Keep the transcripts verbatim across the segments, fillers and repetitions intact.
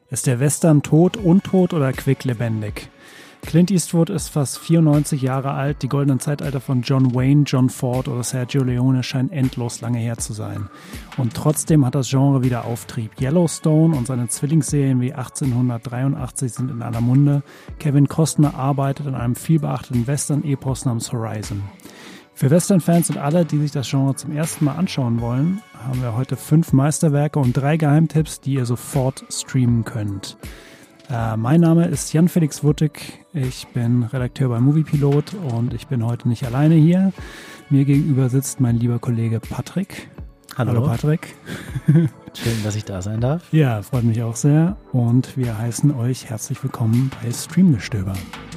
Ist der Western tot, untot oder quicklebendig? Clint Eastwood ist fast vierundneunzig Jahre alt. Die goldenen Zeitalter von John Wayne, John Ford oder Sergio Leone scheinen endlos lange her zu sein. Und trotzdem hat das Genre wieder Auftrieb. Yellowstone und seine Zwillingsserien wie achtzehnhundertdreiundachtzig sind in aller Munde. Kevin Costner arbeitet an einem vielbeachteten Western-Epos namens Horizon. Für Western-Fans und alle, die sich das Genre zum ersten Mal anschauen wollen, haben wir heute fünf Meisterwerke und drei Geheimtipps, die ihr sofort streamen könnt. Äh, mein Name ist Jan-Felix Wuttig, ich bin Redakteur bei Moviepilot und ich bin heute nicht alleine hier. Mir gegenüber sitzt mein lieber Kollege Patrick. Hallo, Hallo Patrick. Schön, dass ich da sein darf. Ja, freut mich auch sehr und wir heißen euch herzlich willkommen bei Streamgestöber.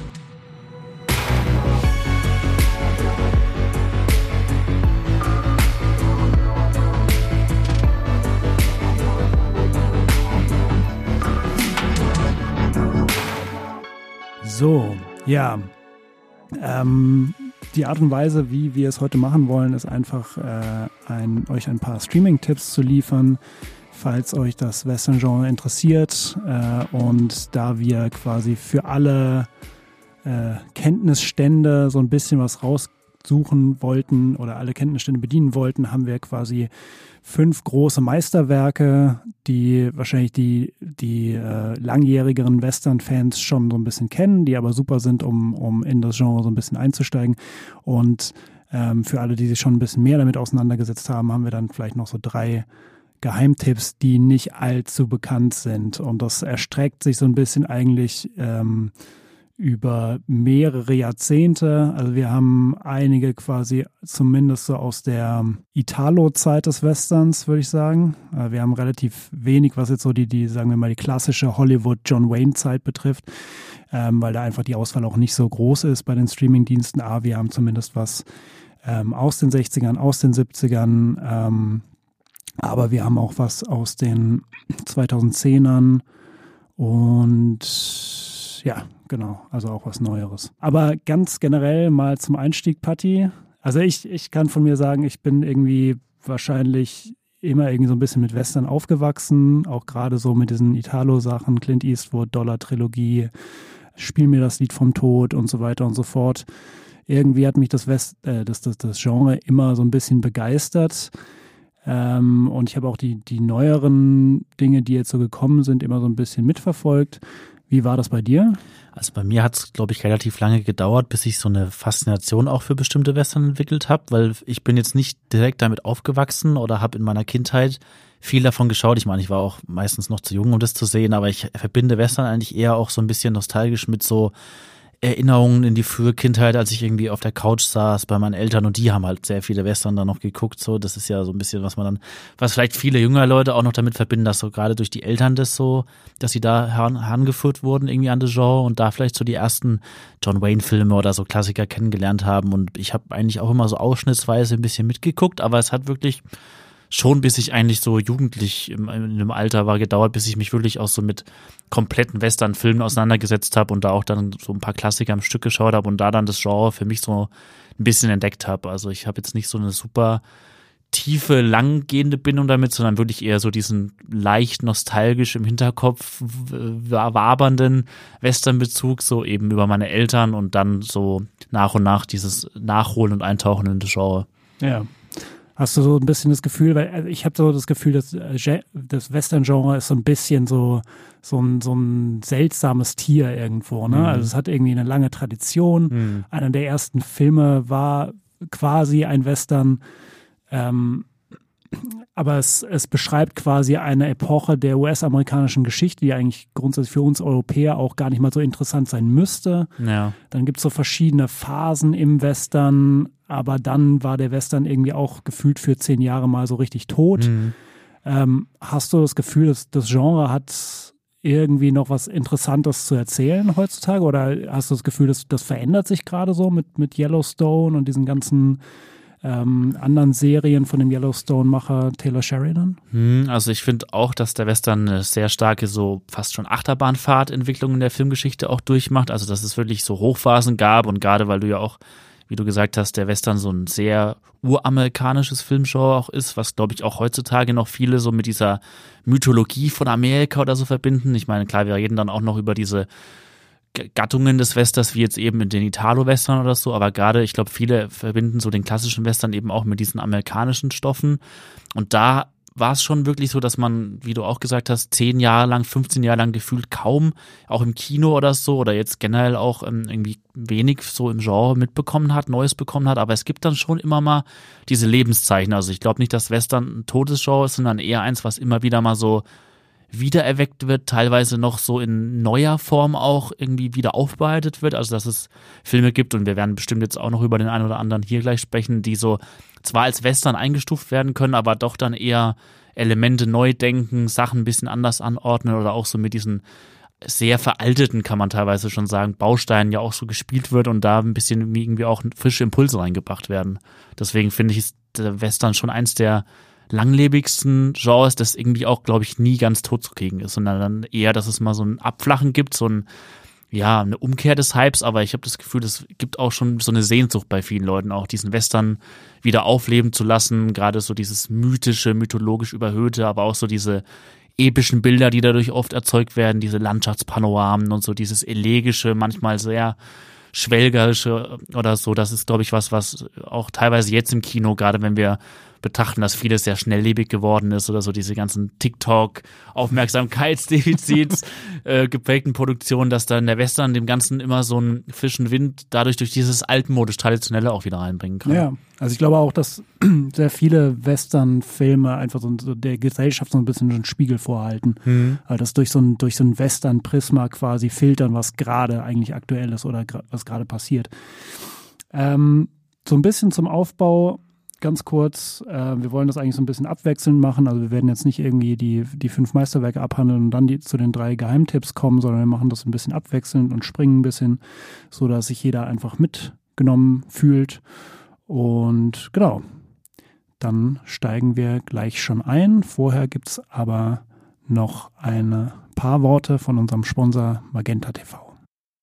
So, ja, ähm, die Art und Weise, wie wir es heute machen wollen, ist einfach äh, ein, euch ein paar Streaming-Tipps zu liefern, falls euch das Western-Genre interessiert äh, und da wir quasi für alle äh, Kenntnisstände so ein bisschen was raussuchen wollten oder alle Kenntnisstände bedienen wollten, haben wir quasi fünf große Meisterwerke, die wahrscheinlich die, die äh, langjährigeren Western-Fans schon so ein bisschen kennen, die aber super sind, um, um in das Genre so ein bisschen einzusteigen. Und ähm, für alle, die sich schon ein bisschen mehr damit auseinandergesetzt haben, haben wir dann vielleicht noch so drei Geheimtipps, die nicht allzu bekannt sind. Und das erstreckt sich so ein bisschen eigentlich ähm, über mehrere Jahrzehnte. Also wir haben einige quasi zumindest so aus der Italo-Zeit des Westerns, würde ich sagen. Wir haben relativ wenig, was jetzt so die, die sagen wir mal, die klassische Hollywood-John Wayne-Zeit betrifft, ähm, weil da einfach die Auswahl auch nicht so groß ist bei den Streaming-Diensten. Aber wir haben zumindest was ähm, aus den sechzigern, aus den siebzigern, ähm, aber wir haben auch was aus den zweitausendzehnern und ja, genau, also auch was Neueres. Aber ganz generell mal zum Einstieg, Patti. Also ich, ich kann von mir sagen, ich bin irgendwie wahrscheinlich immer irgendwie so ein bisschen mit Western aufgewachsen, auch gerade so mit diesen Italo-Sachen, Clint Eastwood, Dollar-Trilogie, Spiel mir das Lied vom Tod und so weiter und so fort. Irgendwie hat mich das, West, äh, das, das, das Genre immer so ein bisschen begeistert. Ähm, und ich habe auch die, die neueren Dinge, die jetzt so gekommen sind, immer so ein bisschen mitverfolgt. Wie war das bei dir? Also bei mir hat es, glaube ich, relativ lange gedauert, bis ich so eine Faszination auch für bestimmte Western entwickelt habe, weil ich bin jetzt nicht direkt damit aufgewachsen oder habe in meiner Kindheit viel davon geschaut. Ich meine, ich war auch meistens noch zu jung, um das zu sehen, aber ich verbinde Western eigentlich eher auch so ein bisschen nostalgisch mit so Erinnerungen in die frühe Kindheit, als ich irgendwie auf der Couch saß bei meinen Eltern und die haben halt sehr viele Western da noch geguckt. So, das ist ja so ein bisschen, was man dann, was vielleicht viele jüngere Leute auch noch damit verbinden, dass so gerade durch die Eltern das so, dass sie da herangeführt wurden irgendwie an das Genre und da vielleicht so die ersten John Wayne-Filme oder so Klassiker kennengelernt haben. Und ich habe eigentlich auch immer so ausschnittsweise ein bisschen mitgeguckt, aber es hat wirklich schon, bis ich eigentlich so jugendlich im, in dem Alter war, gedauert, bis ich mich wirklich auch so mit kompletten Western-Filmen auseinandergesetzt habe und da auch dann so ein paar Klassiker am Stück geschaut habe und da dann das Genre für mich so ein bisschen entdeckt habe. Also ich habe jetzt nicht so eine super tiefe, langgehende Bindung damit, sondern wirklich eher so diesen leicht nostalgisch im Hinterkopf wabernden Western-Bezug, so eben über meine Eltern und dann so nach und nach dieses Nachholen und Eintauchen in das Genre. Ja. Hast du so ein bisschen das Gefühl, weil ich habe so das Gefühl, dass das Western-Genre ist so ein bisschen so, so, ein, so ein seltsames Tier irgendwo. Ne? Mhm. Also es hat irgendwie eine lange Tradition. Mhm. Einer der ersten Filme war quasi ein Western. Ähm, aber es, es beschreibt quasi eine Epoche der U S-amerikanischen Geschichte, die eigentlich grundsätzlich für uns Europäer auch gar nicht mal so interessant sein müsste. Ja. Dann gibt es so verschiedene Phasen im Western, aber dann war der Western irgendwie auch gefühlt für zehn Jahre mal so richtig tot. Mhm. Ähm, hast du das Gefühl, dass das Genre hat irgendwie noch was Interessantes zu erzählen heutzutage? Oder hast du das Gefühl, dass das verändert sich gerade so mit, mit Yellowstone und diesen ganzen ähm, anderen Serien von dem Yellowstone-Macher Taylor Sheridan? Hm, also ich finde auch, dass der Western eine sehr starke, so fast schon Achterbahnfahrtentwicklung in der Filmgeschichte auch durchmacht. Also dass es wirklich so Hochphasen gab und gerade weil du ja auch, wie du gesagt hast, der Western so ein sehr uramerikanisches Filmgenre auch ist, was, glaube ich, auch heutzutage noch viele so mit dieser Mythologie von Amerika oder so verbinden. Ich meine, klar, wir reden dann auch noch über diese Gattungen des Westerns, wie jetzt eben in den Italo-Western oder so, aber gerade, ich glaube, viele verbinden so den klassischen Western eben auch mit diesen amerikanischen Stoffen. Und da war es schon wirklich so, dass man, wie du auch gesagt hast, zehn Jahre lang, fünfzehn Jahre lang gefühlt kaum, auch im Kino oder so, oder jetzt generell auch ähm, irgendwie wenig so im Genre mitbekommen hat, Neues bekommen hat, aber es gibt dann schon immer mal diese Lebenszeichen. Also ich glaube nicht, dass Western ein totes Genre ist, sondern eher eins, was immer wieder mal so wiedererweckt wird, teilweise noch so in neuer Form auch irgendwie wieder aufbereitet wird, also dass es Filme gibt, und wir werden bestimmt jetzt auch noch über den einen oder anderen hier gleich sprechen, die so zwar als Western eingestuft werden können, aber doch dann eher Elemente neu denken, Sachen ein bisschen anders anordnen oder auch so mit diesen sehr veralteten, kann man teilweise schon sagen, Bausteinen ja auch so gespielt wird und da ein bisschen irgendwie auch frische Impulse reingebracht werden. Deswegen finde ich, ist der Western schon eins der langlebigsten Genres, das irgendwie auch, glaube ich, nie ganz tot zu kriegen ist, sondern dann eher, dass es mal so ein Abflachen gibt, so ein, ja, eine Umkehr des Hypes, aber ich habe das Gefühl, es gibt auch schon so eine Sehnsucht bei vielen Leuten, auch diesen Western wieder aufleben zu lassen, gerade so dieses mythische, mythologisch überhöhte, aber auch so diese epischen Bilder, die dadurch oft erzeugt werden, diese Landschaftspanoramen und so dieses elegische, manchmal sehr schwelgerische oder so, das ist, glaube ich, was, was auch teilweise jetzt im Kino, gerade wenn wir betrachten, dass vieles sehr schnelllebig geworden ist oder so diese ganzen TikTok-Aufmerksamkeitsdefizits äh, geprägten Produktionen, dass dann der Western dem Ganzen immer so einen frischen Wind dadurch durch dieses altmodisch Traditionelle auch wieder reinbringen kann. Ja, also ich glaube auch, dass sehr viele Western-Filme einfach so, so der Gesellschaft so ein bisschen so einen Spiegel vorhalten. Mhm. Also das durch so ein, durch so ein Western-Prisma quasi filtern, was gerade eigentlich aktuell ist oder gra- was gerade passiert. Ähm, so ein bisschen zum Aufbau. Ganz kurz, äh, wir wollen das eigentlich so ein bisschen abwechselnd machen, also wir werden jetzt nicht irgendwie die, die fünf Meisterwerke abhandeln und dann die, zu den drei Geheimtipps kommen, sondern wir machen das ein bisschen abwechselnd und springen ein bisschen, so dass sich jeder einfach mitgenommen fühlt. Und genau, dann steigen wir gleich schon ein. Vorher gibt es aber noch ein paar Worte von unserem Sponsor Magenta T V.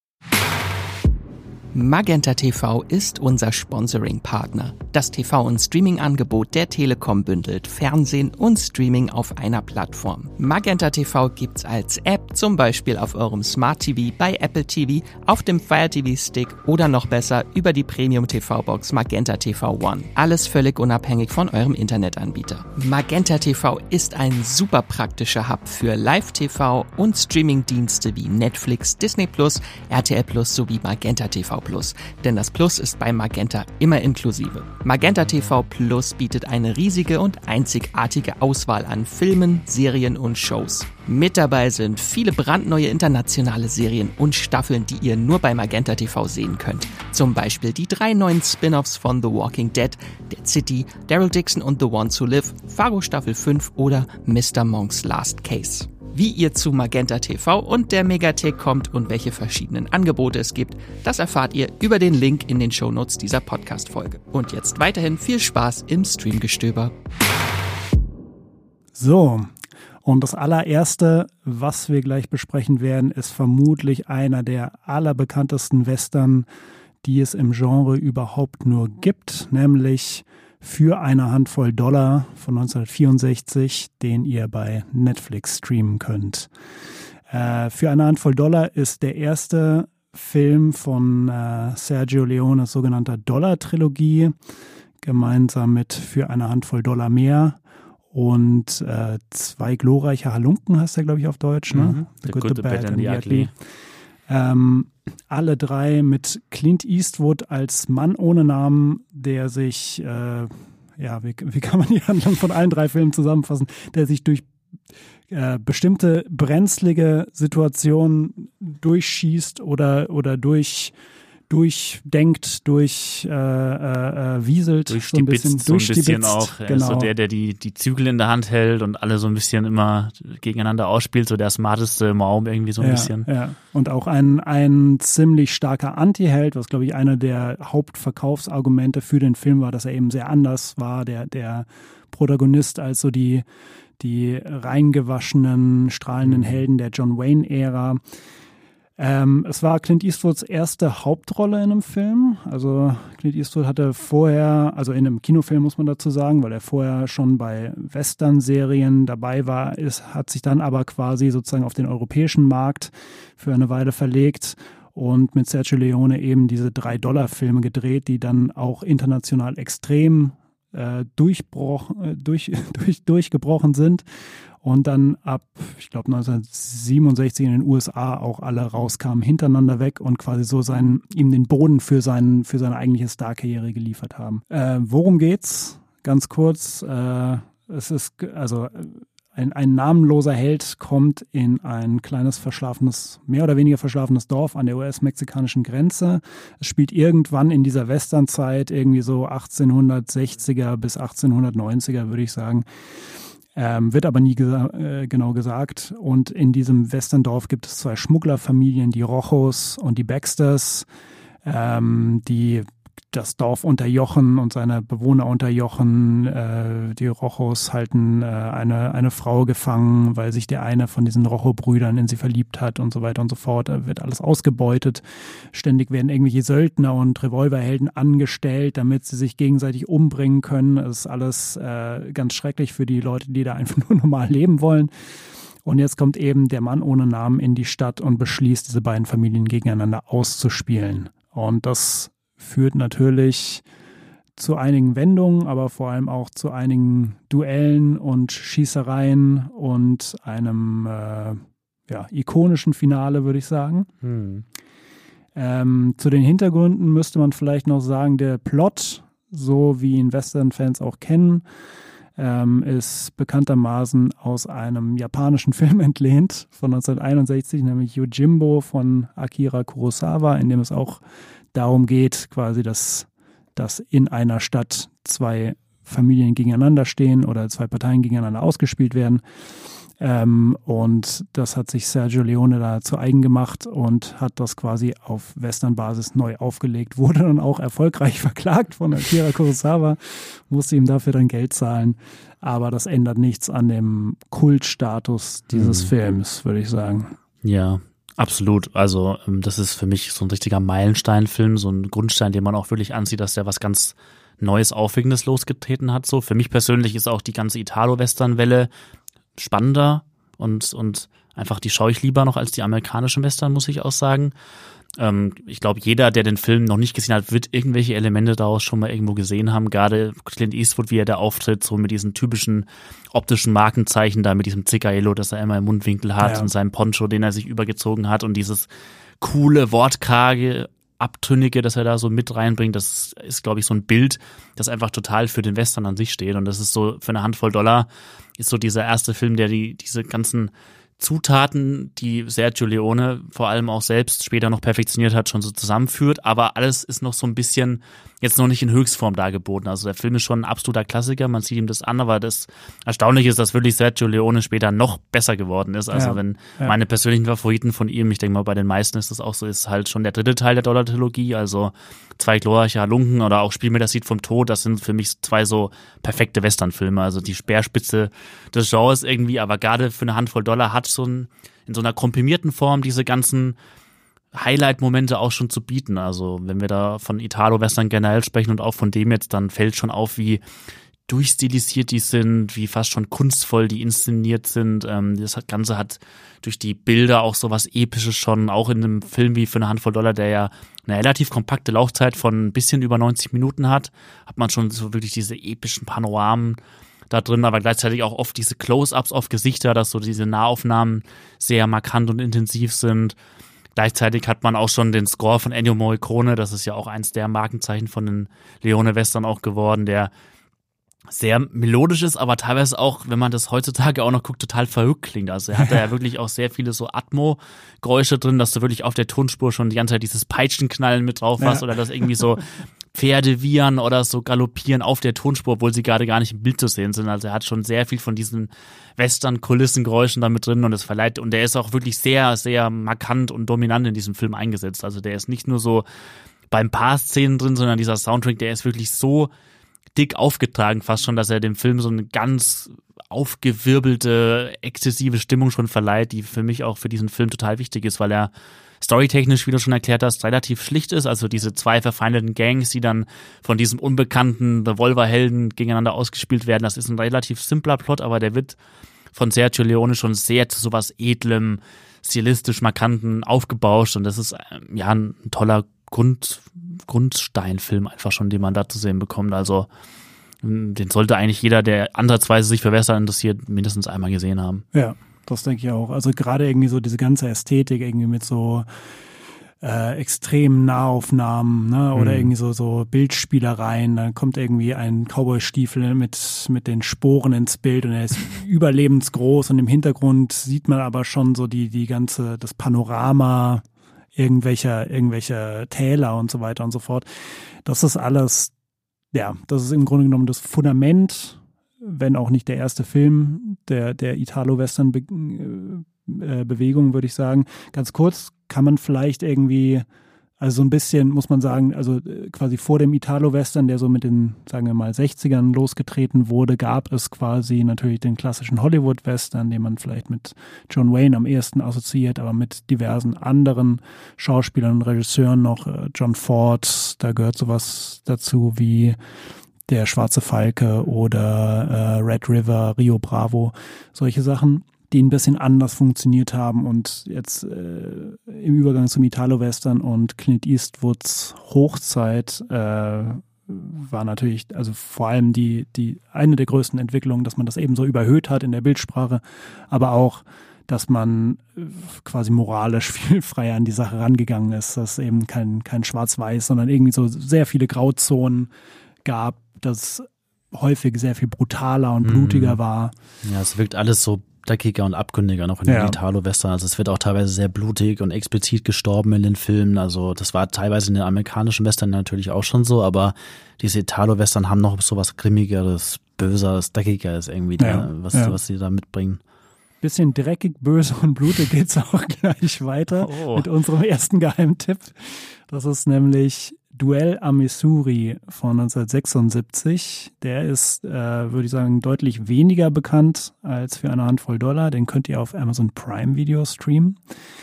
Magenta T V ist unser Sponsoring-Partner. Das T V- und Streaming-Angebot der Telekom bündelt Fernsehen und Streaming auf einer Plattform. Magenta T V gibt's als App, zum Beispiel auf eurem Smart T V, bei Apple T V, auf dem Fire T V-Stick oder noch besser über die Premium-T V-Box Magenta T V One. Alles völlig unabhängig von eurem Internetanbieter. Magenta T V ist ein super praktischer Hub für Live-T V und Streaming-Dienste wie Netflix, Disney Plus, R T L Plus sowie Magenta T V Plus, denn das Plus ist bei Magenta immer inklusive. Magenta T V Plus bietet eine riesige und einzigartige Auswahl an Filmen, Serien und Shows. Mit dabei sind viele brandneue internationale Serien und Staffeln, die ihr nur bei Magenta T V sehen könnt. Zum Beispiel die drei neuen Spin-Offs von The Walking Dead, Dead City, Daryl Dixon und The Ones Who Live, Fargo Staffel fünf oder Mister Monks Last Case. Wie ihr zu Magenta T V und der Megathek kommt und welche verschiedenen Angebote es gibt, das erfahrt ihr über den Link in den Shownotes dieser Podcast-Folge. Und jetzt weiterhin viel Spaß im Streamgestöber. So, und das allererste, was wir gleich besprechen werden, ist vermutlich einer der allerbekanntesten Western, die es im Genre überhaupt nur gibt, nämlich Für eine Handvoll Dollar von neunzehnhundertvierundsechzig, den ihr bei Netflix streamen könnt. Äh, Für eine Handvoll Dollar ist der erste Film von äh, Sergio Leones sogenannter Dollar-Trilogie, gemeinsam mit Für eine Handvoll Dollar mehr und äh, Zwei glorreiche Halunken heißt der, glaube ich, auf Deutsch. Ne? Mhm. The, the Good, the Bad and the Ugly. Ähm, alle drei mit Clint Eastwood als Mann ohne Namen, der sich, äh, ja, wie, wie kann man die Handlung von allen drei Filmen zusammenfassen, der sich durch äh, bestimmte brenzlige Situationen durchschießt oder, oder durch durchdenkt, durch äh, äh, wieselt, durch so ein bisschen, so ein bisschen auch. Genau. So der, der die, die Zügel in der Hand hält und alle so ein bisschen immer gegeneinander ausspielt, so der Smarteste im Raum irgendwie so ein ja, bisschen. Ja, und auch ein, ein ziemlich starker Anti-Held, was glaube ich einer der Hauptverkaufsargumente für den Film war, dass er eben sehr anders war, der, der Protagonist als so die, die reingewaschenen, strahlenden Helden der John Wayne-Ära. Ähm, es war Clint Eastwoods erste Hauptrolle in einem Film. Also Clint Eastwood hatte vorher, also in einem Kinofilm muss man dazu sagen, weil er vorher schon bei Western-Serien dabei war, ist, hat sich dann aber quasi sozusagen auf den europäischen Markt für eine Weile verlegt und mit Sergio Leone eben diese drei-Dollar-Filme gedreht, die dann auch international extrem äh, durchbroch, äh, durch, durch, durchgebrochen sind. Und dann ab, ich glaube, neunzehnhundertsiebenundsechzig in den U S A auch alle rauskamen hintereinander weg und quasi so seinen, ihm den Boden für, seinen, für seine eigentliche Star-Karriere geliefert haben. Äh, worum geht's? Ganz kurz. Äh, es ist, also ein, ein namenloser Held kommt in ein kleines verschlafenes, mehr oder weniger verschlafenes Dorf an der U S-mexikanischen Grenze. Es spielt irgendwann in dieser Westernzeit, irgendwie so achtzehnhundertsechziger bis achtzehnhundertneunziger, würde ich sagen. Ähm, wird aber nie gesa- äh, genau gesagt. Und in diesem Westerndorf gibt es zwei Schmugglerfamilien, die Rojos und die Baxters, ähm, die das Dorf unterjochen und seine Bewohner unterjochen. Äh, die Rojos halten äh, eine, eine Frau gefangen, weil sich der eine von diesen Rojo-Brüdern in sie verliebt hat und so weiter und so fort. Da wird alles ausgebeutet. Ständig werden irgendwelche Söldner und Revolverhelden angestellt, damit sie sich gegenseitig umbringen können. Das ist alles äh, ganz schrecklich für die Leute, die da einfach nur normal leben wollen. Und jetzt kommt eben der Mann ohne Namen in die Stadt und beschließt, diese beiden Familien gegeneinander auszuspielen. Und das führt natürlich zu einigen Wendungen, aber vor allem auch zu einigen Duellen und Schießereien und einem äh, ja, ikonischen Finale, würde ich sagen. Hm. Ähm, zu den Hintergründen müsste man vielleicht noch sagen, der Plot, so wie ihn Western-Fans auch kennen, ähm, ist bekanntermaßen aus einem japanischen Film entlehnt von neunzehnhunderteinundsechzig, nämlich Yojimbo von Akira Kurosawa, in dem es auch darum geht, quasi, dass, dass in einer Stadt zwei Familien gegeneinander stehen oder zwei Parteien gegeneinander ausgespielt werden. Ähm, und das hat sich Sergio Leone da zu eigen gemacht und hat das quasi auf Western-Basis neu aufgelegt, wurde dann auch erfolgreich verklagt von Akira Kurosawa, musste ihm dafür dann Geld zahlen. Aber das ändert nichts an dem Kultstatus dieses mhm. Films, würde ich sagen. Ja, absolut. Also das ist für mich so ein richtiger Meilensteinfilm, so ein Grundstein, den man auch wirklich ansieht, dass der was ganz Neues, Aufregendes losgetreten hat. So für mich persönlich ist auch die ganze Italo-Western-Welle spannender und und einfach die schaue ich lieber noch als die amerikanischen Western, muss ich auch sagen. Ähm, ich glaube, jeder, der den Film noch nicht gesehen hat, wird irgendwelche Elemente daraus schon mal irgendwo gesehen haben. Gerade Clint Eastwood, wie er da auftritt, so mit diesen typischen optischen Markenzeichen da, mit diesem Zigarello, das er immer im Mundwinkel hat ja. und seinem Poncho, den er sich übergezogen hat und dieses coole, wortkarge, Abtrünnige, das er da so mit reinbringt, das ist, glaube ich, so ein Bild, das einfach total für den Western an sich steht. Und das ist so, für eine Handvoll Dollar ist so dieser erste Film, der die diese ganzen Zutaten, die Sergio Leone vor allem auch selbst später noch perfektioniert hat, schon so zusammenführt. Aber alles ist noch so ein bisschen jetzt noch nicht in Höchstform dargeboten. Also der Film ist schon ein absoluter Klassiker, man sieht ihm das an, aber das Erstaunliche ist, dass wirklich Sergio Leone später noch besser geworden ist. Also ja, wenn ja. meine persönlichen Favoriten von ihm, ich denke mal bei den meisten ist das auch so, ist halt schon der dritte Teil der Dollar-Trilogie, also Zwei glorreiche Halunken oder auch Spiel mir das Lied vom Tod, das sind für mich zwei so perfekte Western-Filme, also die Speerspitze des Genres irgendwie, aber gerade für eine Handvoll Dollar hat so ein, in so einer komprimierten Form diese ganzen Highlight-Momente auch schon zu bieten. Also wenn wir da von Italo-Western generell sprechen und auch von dem jetzt, dann fällt schon auf, wie durchstilisiert die sind, wie fast schon kunstvoll die inszeniert sind. Das Ganze hat durch die Bilder auch so was Episches schon, auch in einem Film wie Für eine Handvoll Dollar, der ja eine relativ kompakte Laufzeit von ein bisschen über neunzig Minuten hat, hat man schon so wirklich diese epischen Panoramen da drin, aber gleichzeitig auch oft diese Close-Ups auf Gesichter, dass so diese Nahaufnahmen sehr markant und intensiv sind. Gleichzeitig hat man auch schon den Score von Ennio Morricone, das ist ja auch eins der Markenzeichen von den Leone-Western auch geworden, der sehr melodisch ist, aber teilweise auch, wenn man das heutzutage auch noch guckt, total verrückt klingt. Also er hat da ja wirklich auch sehr viele so Atmo-Geräusche drin, dass du wirklich auf der Tonspur schon die ganze Zeit dieses Peitschenknallen mit drauf hast ja. oder dass irgendwie so Pferde wiehern oder so galoppieren auf der Tonspur, obwohl sie gerade gar nicht im Bild zu sehen sind. Also er hat schon sehr viel von diesen Western-Kulissengeräuschen da mit drin und es verleiht, und der ist auch wirklich sehr, sehr markant und dominant in diesem Film eingesetzt. Also der ist nicht nur so beim paar Szenen drin, sondern dieser Soundtrack, der ist wirklich so dick aufgetragen, fast schon, dass er dem Film so eine ganz aufgewirbelte, exzessive Stimmung schon verleiht, die für mich auch für diesen Film total wichtig ist, weil er storytechnisch, wie du schon erklärt hast, relativ schlicht ist. Also diese zwei verfeindeten Gangs, die dann von diesem unbekannten Revolverhelden gegeneinander ausgespielt werden, das ist ein relativ simpler Plot, aber der wird von Sergio Leone schon sehr zu sowas Edlem, stilistisch Markanten aufgebauscht und das ist ja ein toller Grund, Grundsteinfilm einfach schon, den man da zu sehen bekommt. Also den sollte eigentlich jeder, der ansatzweise sich für Western interessiert, mindestens einmal gesehen haben. Ja, das denke ich auch. Also gerade irgendwie so diese ganze Ästhetik irgendwie mit so äh, extremen Nahaufnahmen, ne? Oder mhm. irgendwie so so Bildspielereien. Dann kommt irgendwie ein Cowboy-Stiefel mit mit den Sporen ins Bild und er ist überlebensgroß und im Hintergrund sieht man aber schon so die die ganze das Panorama irgendwelcher irgendwelcher Täler und so weiter und so fort. Das ist alles, ja, das ist im Grunde genommen das Fundament, wenn auch nicht der erste Film der der Italo-Western-Bewegung, würde ich sagen. Ganz kurz kann man vielleicht irgendwie, also so ein bisschen muss man sagen, also quasi vor dem Italo-Western, der so mit den, sagen wir mal, sechzigern losgetreten wurde, gab es quasi natürlich den klassischen Hollywood-Western, den man vielleicht mit John Wayne am ehesten assoziiert, aber mit diversen anderen Schauspielern und Regisseuren noch. John Ford, da gehört sowas dazu wie Der Schwarze Falke oder äh, Red River, Rio Bravo, solche Sachen, die ein bisschen anders funktioniert haben und jetzt äh, im Übergang zum Italo-Western und Clint Eastwoods Hochzeit äh, war natürlich, also vor allem die, die eine der größten Entwicklungen, dass man das eben so überhöht hat in der Bildsprache, aber auch, dass man quasi moralisch viel freier an die Sache rangegangen ist, dass eben kein, kein Schwarz-Weiß, sondern irgendwie so sehr viele Grauzonen gab, dass häufig sehr viel brutaler und blutiger mm. war. Ja, es wirkt alles so dreckiger und abgründiger noch in ja. den Italo-Western. Also es wird auch teilweise sehr blutig und explizit gestorben in den Filmen. Also das war teilweise in den amerikanischen Western natürlich auch schon so, aber diese Italo-Western haben noch so was Grimmigeres, Böseres, Dreckigeres irgendwie, ja. da, was, ja. was sie da mitbringen. Bisschen dreckig, böse und blutig geht's auch gleich weiter oh. mit unserem ersten Geheimtipp. Das ist nämlich Duell am Missouri von neunzehnhundertsechsundsiebzig. Der ist, äh, würde ich sagen, deutlich weniger bekannt als Für eine Handvoll Dollar. Den könnt ihr auf Amazon Prime Video streamen.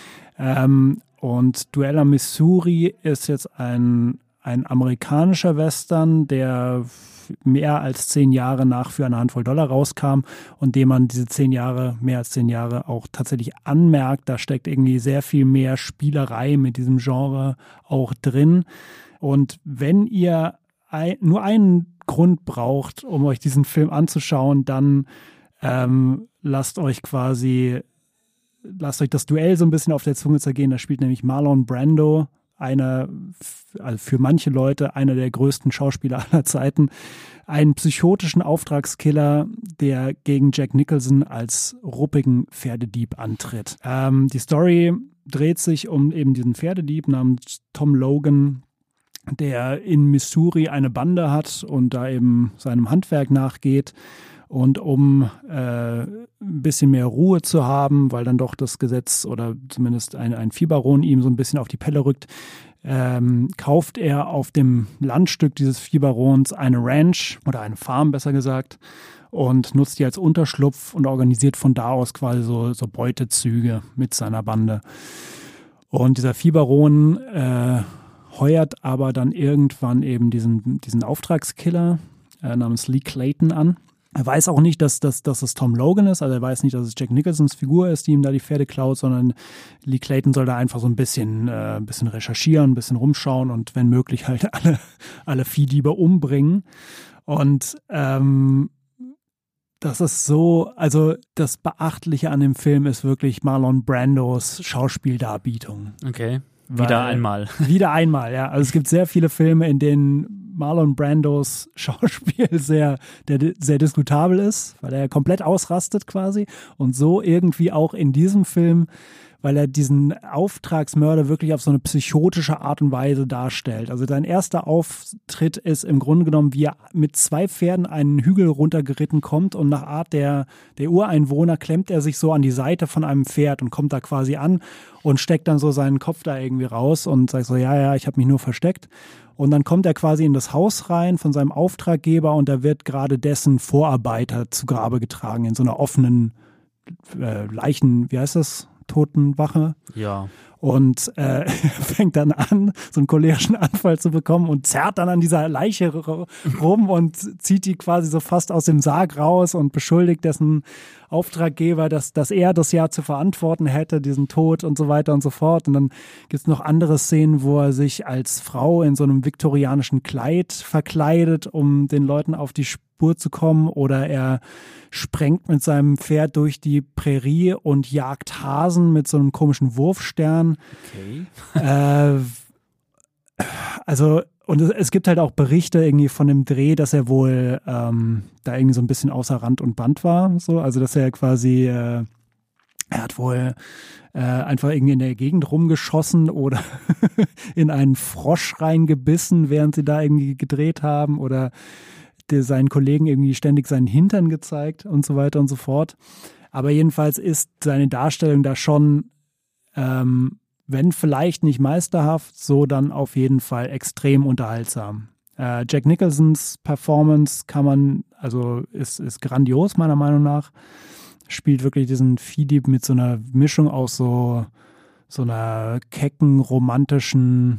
Ähm, und Duell am Missouri ist jetzt ein, ein amerikanischer Western, der mehr als zehn Jahre nach Für eine Handvoll Dollar rauskam und dem man diese zehn Jahre, mehr als zehn Jahre auch tatsächlich anmerkt. Da steckt irgendwie sehr viel mehr Spielerei mit diesem Genre auch drin. Und wenn ihr ein, nur einen Grund braucht, um euch diesen Film anzuschauen, dann ähm, lasst euch quasi, lasst euch das Duell so ein bisschen auf der Zunge zergehen. Da spielt nämlich Marlon Brando, einer, also für manche Leute einer der größten Schauspieler aller Zeiten, einen psychotischen Auftragskiller, der gegen Jack Nicholson als ruppigen Pferdedieb antritt. Ähm, die Story dreht sich um eben diesen Pferdedieb namens Tom Logan, der in Missouri eine Bande hat und da eben seinem Handwerk nachgeht. Und um äh, ein bisschen mehr Ruhe zu haben, weil dann doch das Gesetz oder zumindest ein, ein Viehbaron ihm so ein bisschen auf die Pelle rückt, ähm, kauft er auf dem Landstück dieses Viehbarons eine Ranch oder eine Farm, besser gesagt, und nutzt die als Unterschlupf und organisiert von da aus quasi so, so Beutezüge mit seiner Bande. Und dieser Viehbaron äh, heuert aber dann irgendwann eben diesen, diesen Auftragskiller äh, namens Lee Clayton an. Er weiß auch nicht, dass, dass, dass es Tom Logan ist, also er weiß nicht, dass es Jack Nicholsons Figur ist, die ihm da die Pferde klaut, sondern Lee Clayton soll da einfach so ein bisschen, äh, ein bisschen recherchieren, ein bisschen rumschauen und wenn möglich halt alle, alle Viehdiebe umbringen. Und ähm, das ist so, also das Beachtliche an dem Film ist wirklich Marlon Brandos Schauspieldarbietung. Okay. Wieder Weil, einmal. Wieder einmal, ja. Also es gibt sehr viele Filme, in denen Marlon Brandos Schauspiel sehr, der, sehr diskutabel ist, weil er komplett ausrastet quasi. Und so irgendwie auch in diesem Film, weil er diesen Auftragsmörder wirklich auf so eine psychotische Art und Weise darstellt. Also sein erster Auftritt ist im Grunde genommen, wie er mit zwei Pferden einen Hügel runtergeritten kommt und nach Art der, der Ureinwohner klemmt er sich so an die Seite von einem Pferd und kommt da quasi an und steckt dann so seinen Kopf da irgendwie raus und sagt so, ja, ja, ich habe mich nur versteckt. Und dann kommt er quasi in das Haus rein von seinem Auftraggeber und da wird gerade dessen Vorarbeiter zu Grabe getragen in so einer offenen äh, Leichen, wie heißt das? Totenwache. Ja. Und äh, fängt dann an, so einen cholerischen Anfall zu bekommen und zerrt dann an dieser Leiche rum und zieht die quasi so fast aus dem Sarg raus und beschuldigt dessen Auftraggeber, dass, dass er das ja zu verantworten hätte, diesen Tod und so weiter und so fort. Und dann gibt es noch andere Szenen, wo er sich als Frau in so einem viktorianischen Kleid verkleidet, um den Leuten auf die Spur zu kommen. Oder er sprengt mit seinem Pferd durch die Prärie und jagt Hasen mit so einem komischen Wurfstern. Okay. Äh, also und es, es gibt halt auch Berichte irgendwie von dem Dreh, dass er wohl ähm, da irgendwie so ein bisschen außer Rand und Band war. So. Also dass er quasi, äh, er hat wohl äh, einfach irgendwie in der Gegend rumgeschossen oder in einen Frosch reingebissen, während sie da irgendwie gedreht haben oder der, seinen Kollegen irgendwie ständig seinen Hintern gezeigt und so weiter und so fort. Aber jedenfalls ist seine Darstellung da schon ähm, wenn vielleicht nicht meisterhaft, so dann auf jeden Fall extrem unterhaltsam. Äh, Jack Nicholsons Performance kann man, also ist, ist grandios meiner Meinung nach. Spielt wirklich diesen Viehdieb mit so einer Mischung aus so, so einer kecken, romantischen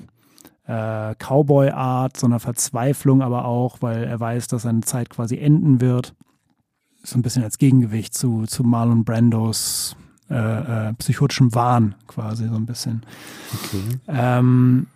äh, Cowboy-Art, so einer Verzweiflung aber auch, weil er weiß, dass seine Zeit quasi enden wird. So ein bisschen als Gegengewicht zu, zu Marlon Brandos Äh, äh, psychotischem Wahn quasi so ein bisschen. Okay. Ähm,